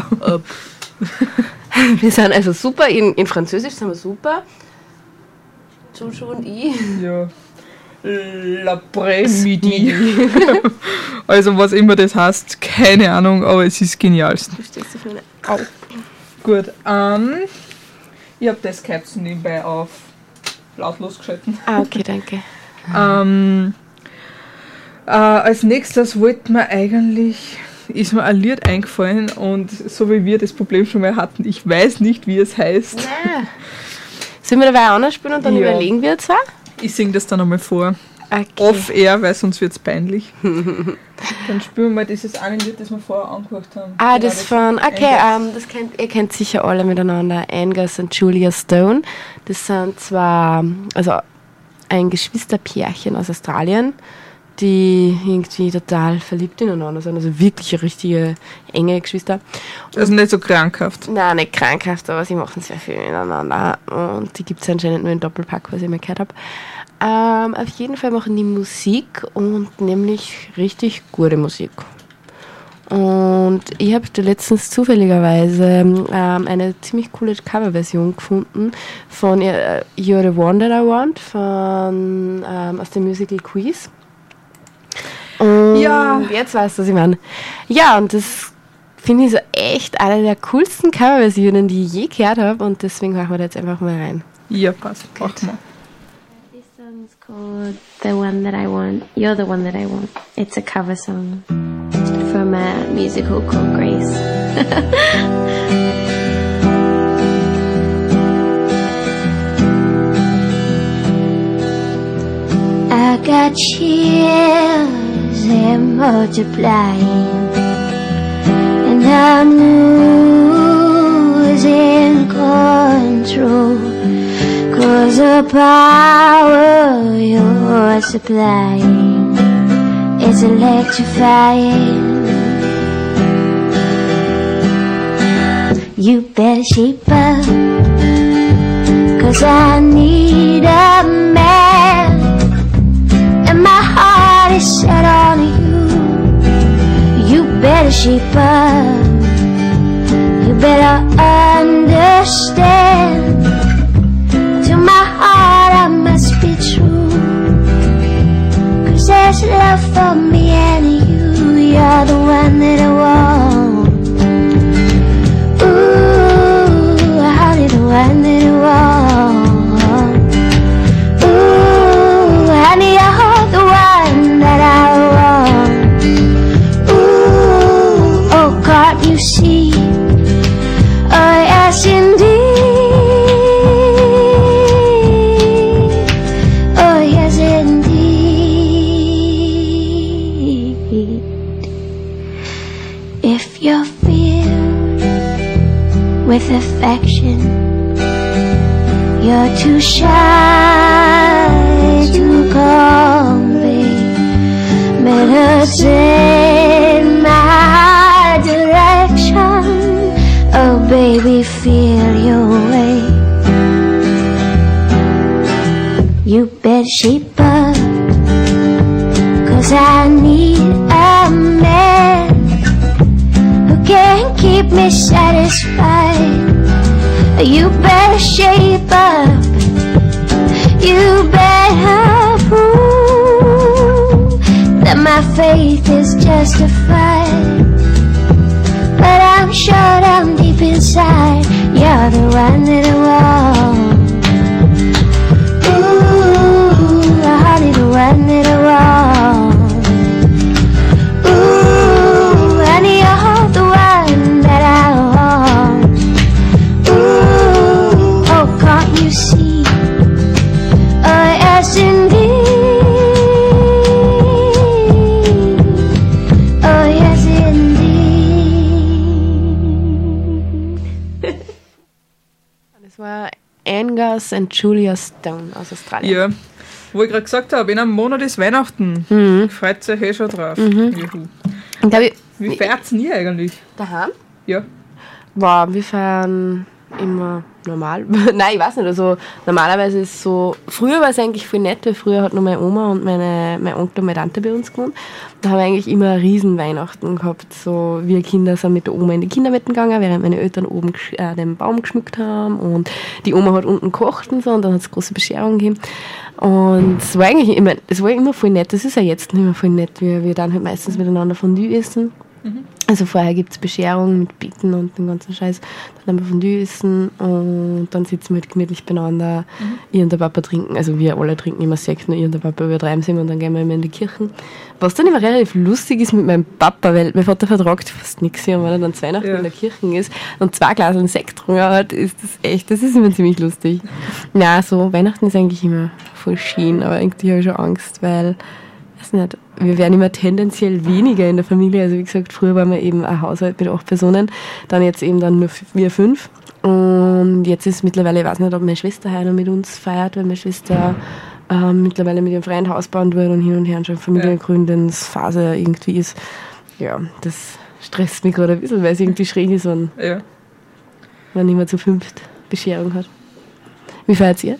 Wir sind also super, in, in Französisch sind wir super. Jojo und ich. Ja. L'après-midi. Also was immer das heißt, keine Ahnung, aber es ist genialst. Du stehst auf meine Au. Gut, ähm, ich habe das gehabt so nebenbei auf lautlos geschalten. Ah, okay, danke. ähm, äh, als nächstes wollten wir eigentlich, ist mir ein Lied eingefallen und so wie wir das Problem schon mal hatten, ich weiß nicht, wie es heißt. Ja. Sollen wir dabei auch noch spielen und dann Ja. überlegen wir zwar? Ich singe das dann einmal vor. Okay. Off-air, weil sonst wird es peinlich. Dann spielen wir mal dieses eine Lied, das wir vorher angehört haben. Ah, Genau, das von, okay, Angus. ähm, das kennt, ihr kennt sicher alle miteinander, Angus und Julia Stone. Das sind zwar, also ein Geschwisterpärchen aus Australien, die irgendwie total verliebt ineinander sind, also wirklich richtige enge Geschwister. Also nicht so krankhaft. Nein, nicht krankhaft, aber sie machen sehr viel miteinander und die gibt es anscheinend nur in Doppelpack, was ich mal gehört habe. Ähm, auf jeden Fall machen die Musik und nämlich richtig gute Musik. Und ich habe da letztens zufälligerweise ähm, eine ziemlich coole Coverversion gefunden von äh, You're the One That I Want von, ähm, aus dem Musical Quiz. Und Ja. jetzt weißt du, was ich meine. Ja, und das finde ich so echt eine der coolsten Coverversionen, die ich je gehört habe und deswegen machen wir da jetzt einfach mal rein. Ja, passt. Machen wir. This song's called The One That I Want. You're the One That I Want. It's a cover song from a musical called Grace. I got chills, they're multiplying, and I'm losing control. Cause the power you're supplying is electrifying. You better shape up, cause I need a man, and my heart is set on you. You better shape up, you better understand. To my heart I must be true, cause there's love for me and you. You're the one that I want. Ooh, honey, the one that I want. Ooh, honey, you're the one that I want. Ooh, oh, can't you see? Oh, yes, indeed. Oh, yes, indeed. If you're filled with affection, you're too shy to convey. Meditate my direction. Oh, baby, feel your way. You better shape up, cause I need a man who can keep me satisfied. You better shape up, you better prove that my faith is justified. But I'm sure down deep inside, you're the one that I want. Ooh, honey, the one that I want. Ooh, honey, you're the one that I want. Ooh, oh, can't you see? Oh, yes, indeed. Oh, yes, indeed. Das war Angus und Julia Stone aus Australien. Ja, wo ich gerade gesagt habe, in einem Monat ist Weihnachten. Mhm. Freut sich eh schon drauf. Mhm. Juhu. Und glaub ich, Wie feiert ihr eigentlich? daheim? Ja. Wow, wir feiern immer normal. Nein, ich weiß nicht. Also normalerweise ist es so, früher war es eigentlich voll nett, weil früher hat nur meine Oma und meine, mein Onkel und meine Tante bei uns gewohnt. Da haben wir eigentlich immer eine riesen Weihnachten gehabt. So, wir Kinder sind mit der Oma in die Kinderbetten gegangen, während meine Eltern oben gesch- äh, den Baum geschmückt haben und die Oma hat unten gekocht und so und dann hat es große Bescherung gegeben. Und es war eigentlich immer, es war immer voll nett. Das ist ja jetzt nicht mehr voll nett. Wir, wir dann halt meistens miteinander Fondue essen. Mhm. Also vorher gibt es Bescherung mit Bitten und den ganzen Scheiß. Dann haben wir Fondue essen und dann sitzen wir halt gemütlich beieinander. Mhm. Ich und der Papa trinken, also wir alle trinken immer Sekt, nur ich und der Papa übertreiben es immer und dann gehen wir immer in die Kirche. Was dann immer relativ lustig ist mit meinem Papa, weil mein Vater vertragt fast nichts hier und wenn er dann zu Weihnachten Ja. in der Kirche ist und zwei Gläser Sekt getrunken hat, ist das echt, das ist immer ziemlich lustig. Ja, so Weihnachten ist eigentlich immer voll schön, aber irgendwie habe ich schon Angst, weil weiß nicht, wir werden immer tendenziell weniger in der Familie. Also wie gesagt, früher waren wir eben ein Haushalt mit acht Personen, dann jetzt eben dann nur wir fünf. Und jetzt ist mittlerweile, ich weiß nicht, ob meine Schwester heuer noch mit uns feiert, weil meine Schwester ähm, mittlerweile mit ihrem Freund Haus bauen wird und hin und her schon Familiengründungsphase irgendwie ist. Ja, das stresst mich gerade ein bisschen, weil es irgendwie schräg ist, wenn Ja. man nicht mehr zu fünft Bescherung hat. Wie feiert ihr?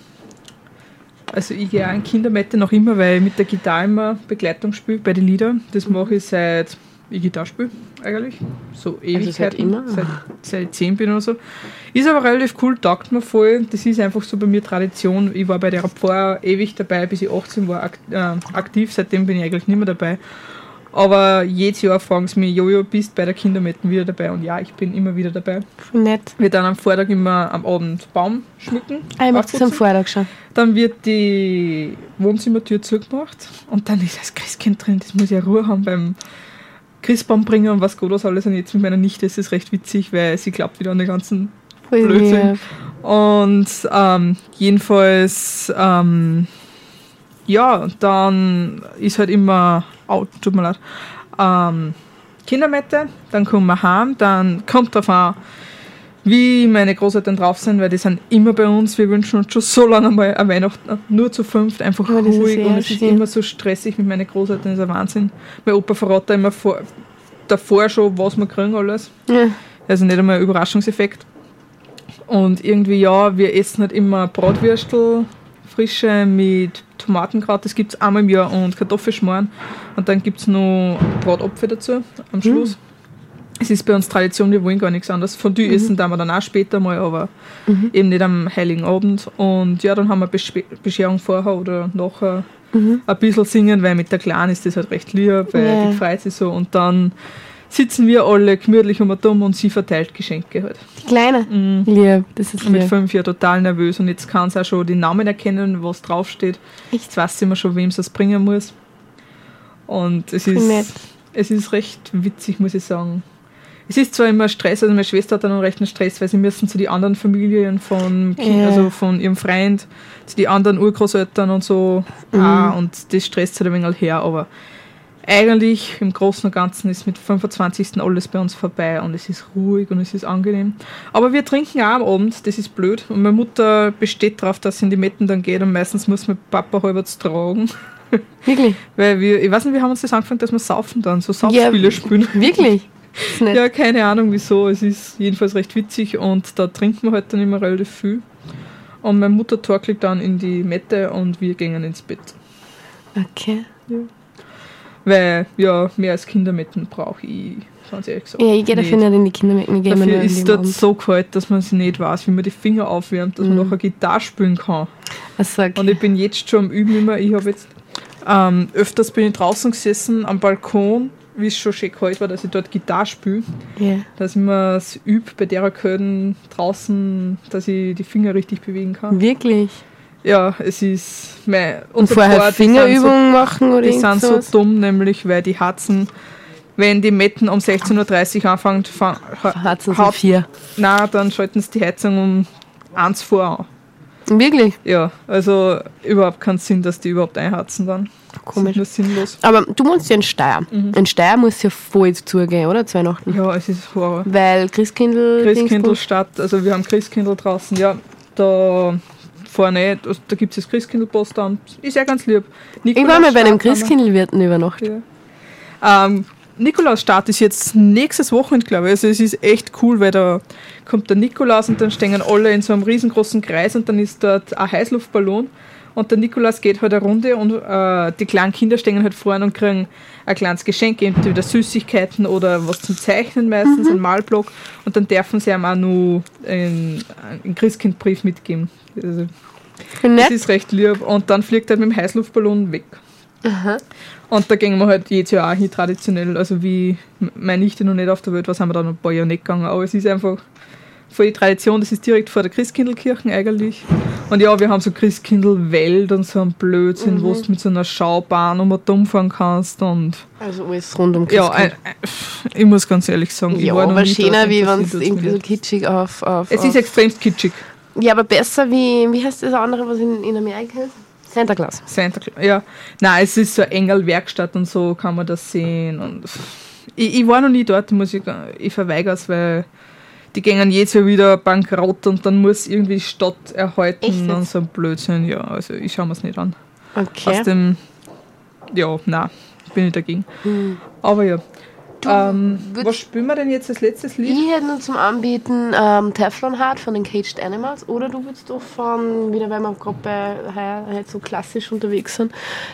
Also ich gehe auch in Kindermette noch immer, weil ich mit der Gitarre immer Begleitung spiele bei den Liedern. Das mache ich seit ich Gitarre spiele eigentlich. So Ewigkeiten. seit immer? Seit, seit ich zehn bin oder so. Ist aber relativ cool, taugt mir voll. Das ist einfach so bei mir Tradition. Ich war bei der Pfarrer ewig dabei, bis ich achtzehn war akt, äh, aktiv. Seitdem bin ich eigentlich nicht mehr dabei. Aber jedes Jahr fragen sie mich, Jojo, bist bei der Kindermetten wieder dabei? Und ja, ich bin immer wieder dabei. Voll nett. Wir dann am Vortag immer am Abend Baum schmücken. Ah, ich mache das am aufputzen. Vortag schon. Dann wird die Wohnzimmertür zugemacht und dann ist das Christkind drin. Das muss ja Ruhe haben beim Christbaum bringen und was Gott was alles. Und jetzt mit meiner Nichte ist es recht witzig, weil sie glaubt wieder an den ganzen Voll Blödsinn. lieb. Und ähm, jedenfalls, ähm, ja, dann ist halt immer, oh, tut mir leid, ähm, Kindermette, dann kommen wir heim, dann kommt drauf an, wie meine Großeltern drauf sind, weil die sind immer bei uns. Wir wünschen uns schon so lange mal eine Weihnachten nur zu fünft, einfach Ja, das ist ruhig sehr und es ist schön. immer so stressig mit meinen Großeltern, das ist ein Wahnsinn. Mein Opa verratet immer vor, davor schon, was wir kriegen alles. Ja. Also nicht einmal ein Überraschungseffekt. Und irgendwie, ja, wir essen halt immer Bratwürstel, frische mit Tomatenkraut, das gibt es einmal im Jahr und Kartoffelschmarrn. Und dann gibt es noch Bratapfel dazu am Schluss. Mhm. Es ist bei uns Tradition, wir wollen gar nichts anderes. Fondue Mhm. essen da wir dann auch später mal, aber Mhm. eben nicht am Heiligen Abend. Und ja, dann haben wir Bespe- Bescherung vorher oder nachher. Mhm. Ein bisschen singen, weil mit der Kleinen ist das halt recht lieb, weil Ja. die freut sich so. Und dann sitzen wir alle gemütlich um dumm und sie verteilt Geschenke halt. Die Kleine? Mhm. Lieb, das ist Und mit lieb. fünf Jahren total nervös und jetzt kann sie auch schon die Namen erkennen, was draufsteht. Jetzt weiß sie immer schon, wem sie es bringen muss. Und es Voll nett. ist, es ist recht witzig, muss ich sagen. Es ist zwar immer Stress, also meine Schwester hat dann einen rechten Stress, weil sie müssen zu den anderen Familien von, kind, Ja. also von ihrem Freund, zu den anderen Urgroßeltern und so. Mhm. Auch, und das stresst halt ein wenig her, aber eigentlich im Großen und Ganzen ist mit fünfundzwanzigsten alles bei uns vorbei und es ist ruhig und es ist angenehm. Aber wir trinken auch am Abend, das ist blöd. Und meine Mutter besteht darauf, dass sie in die Metten dann geht und meistens muss mein Papa halbwegs tragen. Wirklich? Weil wir, ich weiß nicht, wie haben wir uns das angefangen, dass wir saufen dann, so Saufspiele Ja, spielen. Wirklich? Das ist nett. Ja, keine Ahnung wieso. Es ist jedenfalls recht witzig und da trinken wir halt dann immer relativ viel. Und meine Mutter torkelt dann in die Mette und wir gehen ins Bett. Okay. Ja. Weil, ja, mehr als Kindermetten brauche ich, ganz ehrlich gesagt. Ja, ich gehe dafür nicht in die Kindermetten. Ich gehe immer Dafür nur in ist die dort Abend. so kalt, dass man sich nicht weiß, wie man die Finger aufwärmt, dass man Mhm. nachher Gitarre spielen kann. Also, okay. Und ich bin jetzt schon am Üben immer. Ich habe jetzt ähm, öfters bin ich draußen gesessen am Balkon, wie es schon schön kalt war, dass ich dort Gitarre spiele. Ja. Dass ich mir das übe bei der Kälte draußen, dass ich die Finger richtig bewegen kann. Wirklich? Ja, es ist mein, Und unser vorher Board, die sind Fingerübungen machen oder Die sind so irgendwas? dumm, nämlich weil die Hatzen, wenn die Metten um sechzehn Uhr dreißig anfangen, fa- ha- Hatzen so haut- vier. Nein, dann schalten sie die Heizung um eins vor an. Wirklich? Ja, also überhaupt keinen Sinn, dass die überhaupt einheizen dann. Komisch. Das ist nur sinnlos. Aber du wohnst ja in Steyr. Mhm. In Steyr muss ja voll zugehen, oder? Zu Weihnachten. Ja, es ist Horror. Weil Christkindl... Christkindlstadt, also wir haben Christkindl draußen, ja, da vorne, da, da gibt es das Christkindlpostamt, ist ja ganz lieb. Ich war mal bei einem Christkindlwirten über Nacht. Ja. Ähm, Nikolausstart ist jetzt nächstes Wochenende, glaube ich. Also es ist echt cool, weil da kommt der Nikolaus und dann stehen alle in so einem riesengroßen Kreis und dann ist dort ein Heißluftballon und der Nikolaus geht halt eine Runde und äh, die kleinen Kinder stehen halt vorne und kriegen ein kleines Geschenk, entweder Süßigkeiten oder was zum Zeichnen meistens, mhm. ein Malblock und dann dürfen sie ihm auch noch einen, einen Christkindbrief mitgeben. Also, das ist recht lieb und dann fliegt er mit dem Heißluftballon weg. Aha. Und da gehen wir halt jedes Jahr auch hin, traditionell. Also wie meine Nichte noch nicht auf der Welt war, sind wir da noch ein paar Jahre nicht gegangen. Aber es ist einfach voll die Tradition, das ist direkt vor der Christkindlkirche eigentlich. Und ja, wir haben so Christkindlwelt und so einen Blödsinn, mhm. wo du mit so einer Schaubahn um und umfahren kannst. Und also alles rund um Christkind. Ja, ein, ein, ich muss ganz ehrlich sagen, ja, ich war noch aber nie schöner, wie wenn es irgendwie so kitschig auf, auf... Es auf ist extrem kitschig. Ja, aber besser wie, wie heißt das andere, was in, in Amerika ist? Santa Claus. Santa Claus, ja. Nein, es ist so eine Engelwerkstatt und so kann man das sehen. Und ich, ich war noch nie dort, muss ich, ich verweigere es, weil die gehen jedes Jahr wieder bankrott und dann muss irgendwie die Stadt erhalten und so ein Blödsinn. Ja, also ich schaue mir es nicht an. Okay. Aus dem, ja, nein, bin ich dagegen. Hm. Aber ja. Ähm, was spielen wir denn jetzt als letztes Lied? Ich hätte nur zum Anbieten ähm, Teflon Heart von den Caged Animals oder du willst doch von, wieder weil wir gerade bei halt so klassisch unterwegs sind,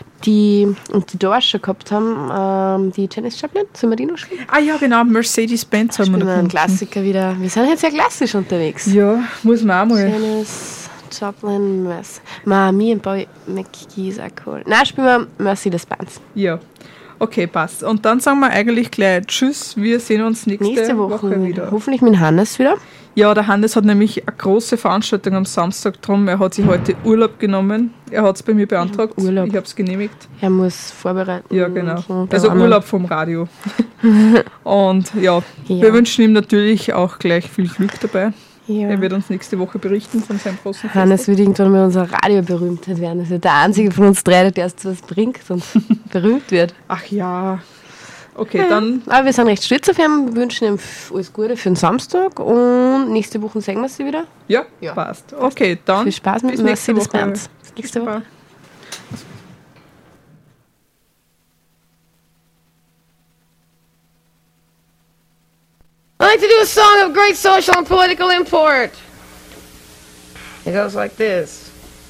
die und die Dorsche gehabt haben, ähm, die Janis Joplin, sollen wir die noch spielen? Ah ja, genau, Mercedes-Benz haben wir noch. Ein Klassiker wieder. Wir sind jetzt sehr klassisch unterwegs. Ja, muss man auch mal. Janis Joplin, Mercedes. Ma, me and Boy McGee ist auch cool. Nein, spielen wir Mercedes-Benz. Ja. Okay, passt. Und dann sagen wir eigentlich gleich Tschüss, wir sehen uns nächste, nächste Woche, Woche wieder. Hoffentlich mit Hannes wieder. Ja, der Hannes hat nämlich eine große Veranstaltung am Samstag drum. Er hat sich heute Urlaub genommen. Er hat es bei mir beantragt. Urlaub. Ich habe es genehmigt. Er muss vorbereiten. Ja, genau. So, also Urlaub vom Radio. Und ja, ja, wir wünschen ihm natürlich auch gleich viel Glück dabei. Ja. Er wird uns nächste Woche berichten von seinem großen Fest. Hannes wird irgendwann mal unser Radioberühmtheit werden. Das ist ja der einzige von uns drei, der erst was bringt und berühmt wird. Ach ja. Okay, ja. dann. Aber wir sind recht stolz auf ihn. Wir wünschen ihm alles Gute für den Samstag und nächste Woche sehen wir sie wieder. Ja, ja. Passt. Okay, dann. Viel Spaß mit nächste Woche. Bis nächste Woche. I'd like to do a song of great social and political import. It goes like this.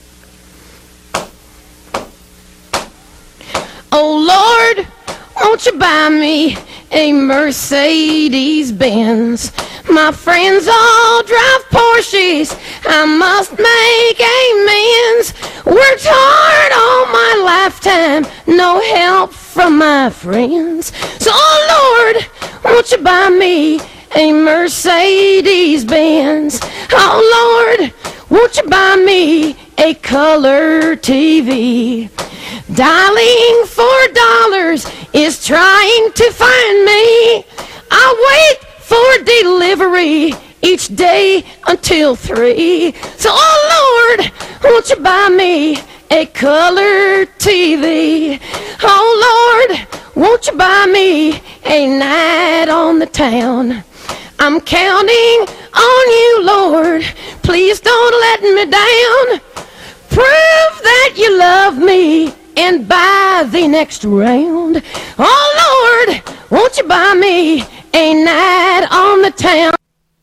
Oh Lord, won't you buy me a Mercedes-Benz? My friends all drive Porsches, I must make amends. Worked hard all my lifetime, no help from my friends. So oh Lord, won't you buy me a Mercedes-Benz? Oh Lord, won't you buy me a color T V? Dialing for dollars is trying to find me. I wait for delivery each day until three. So oh Lord, won't you buy me a color T V? Oh Lord, won't you buy me a night on the town? I'm counting on you, Lord. Please don't let me down. Prove that you love me and buy the next round. Oh, Lord, won't you buy me a night on the town?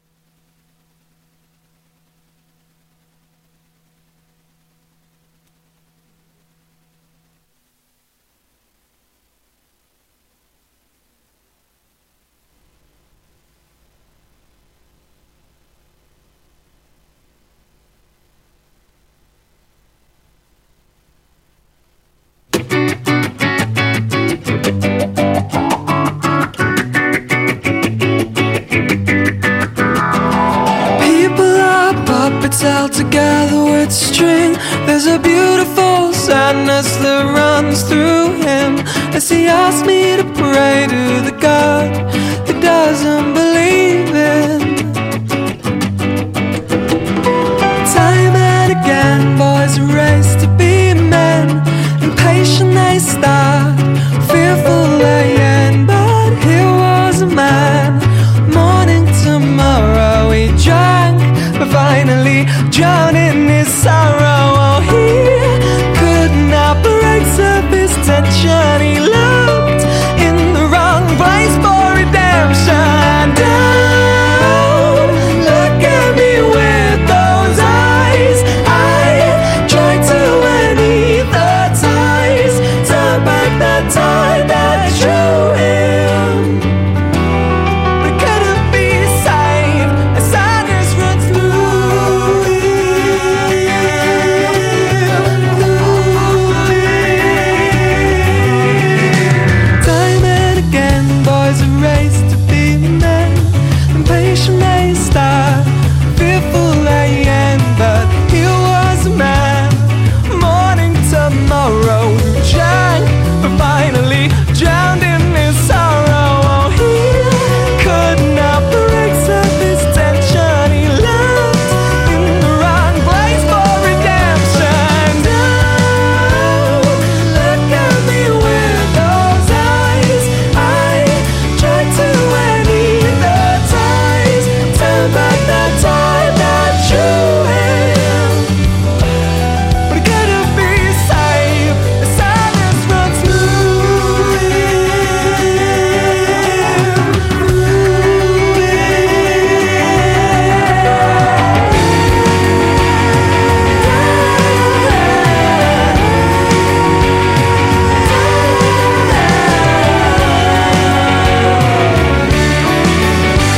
Held together with string. There's a beautiful sadness that runs through him as he asks me to pray to the God he doesn't believe in. Time and again, boys race to be men. Impatient they start, fearful they end. But here was a man. Morning tomorrow he drank, but finally drowned in his sorrow.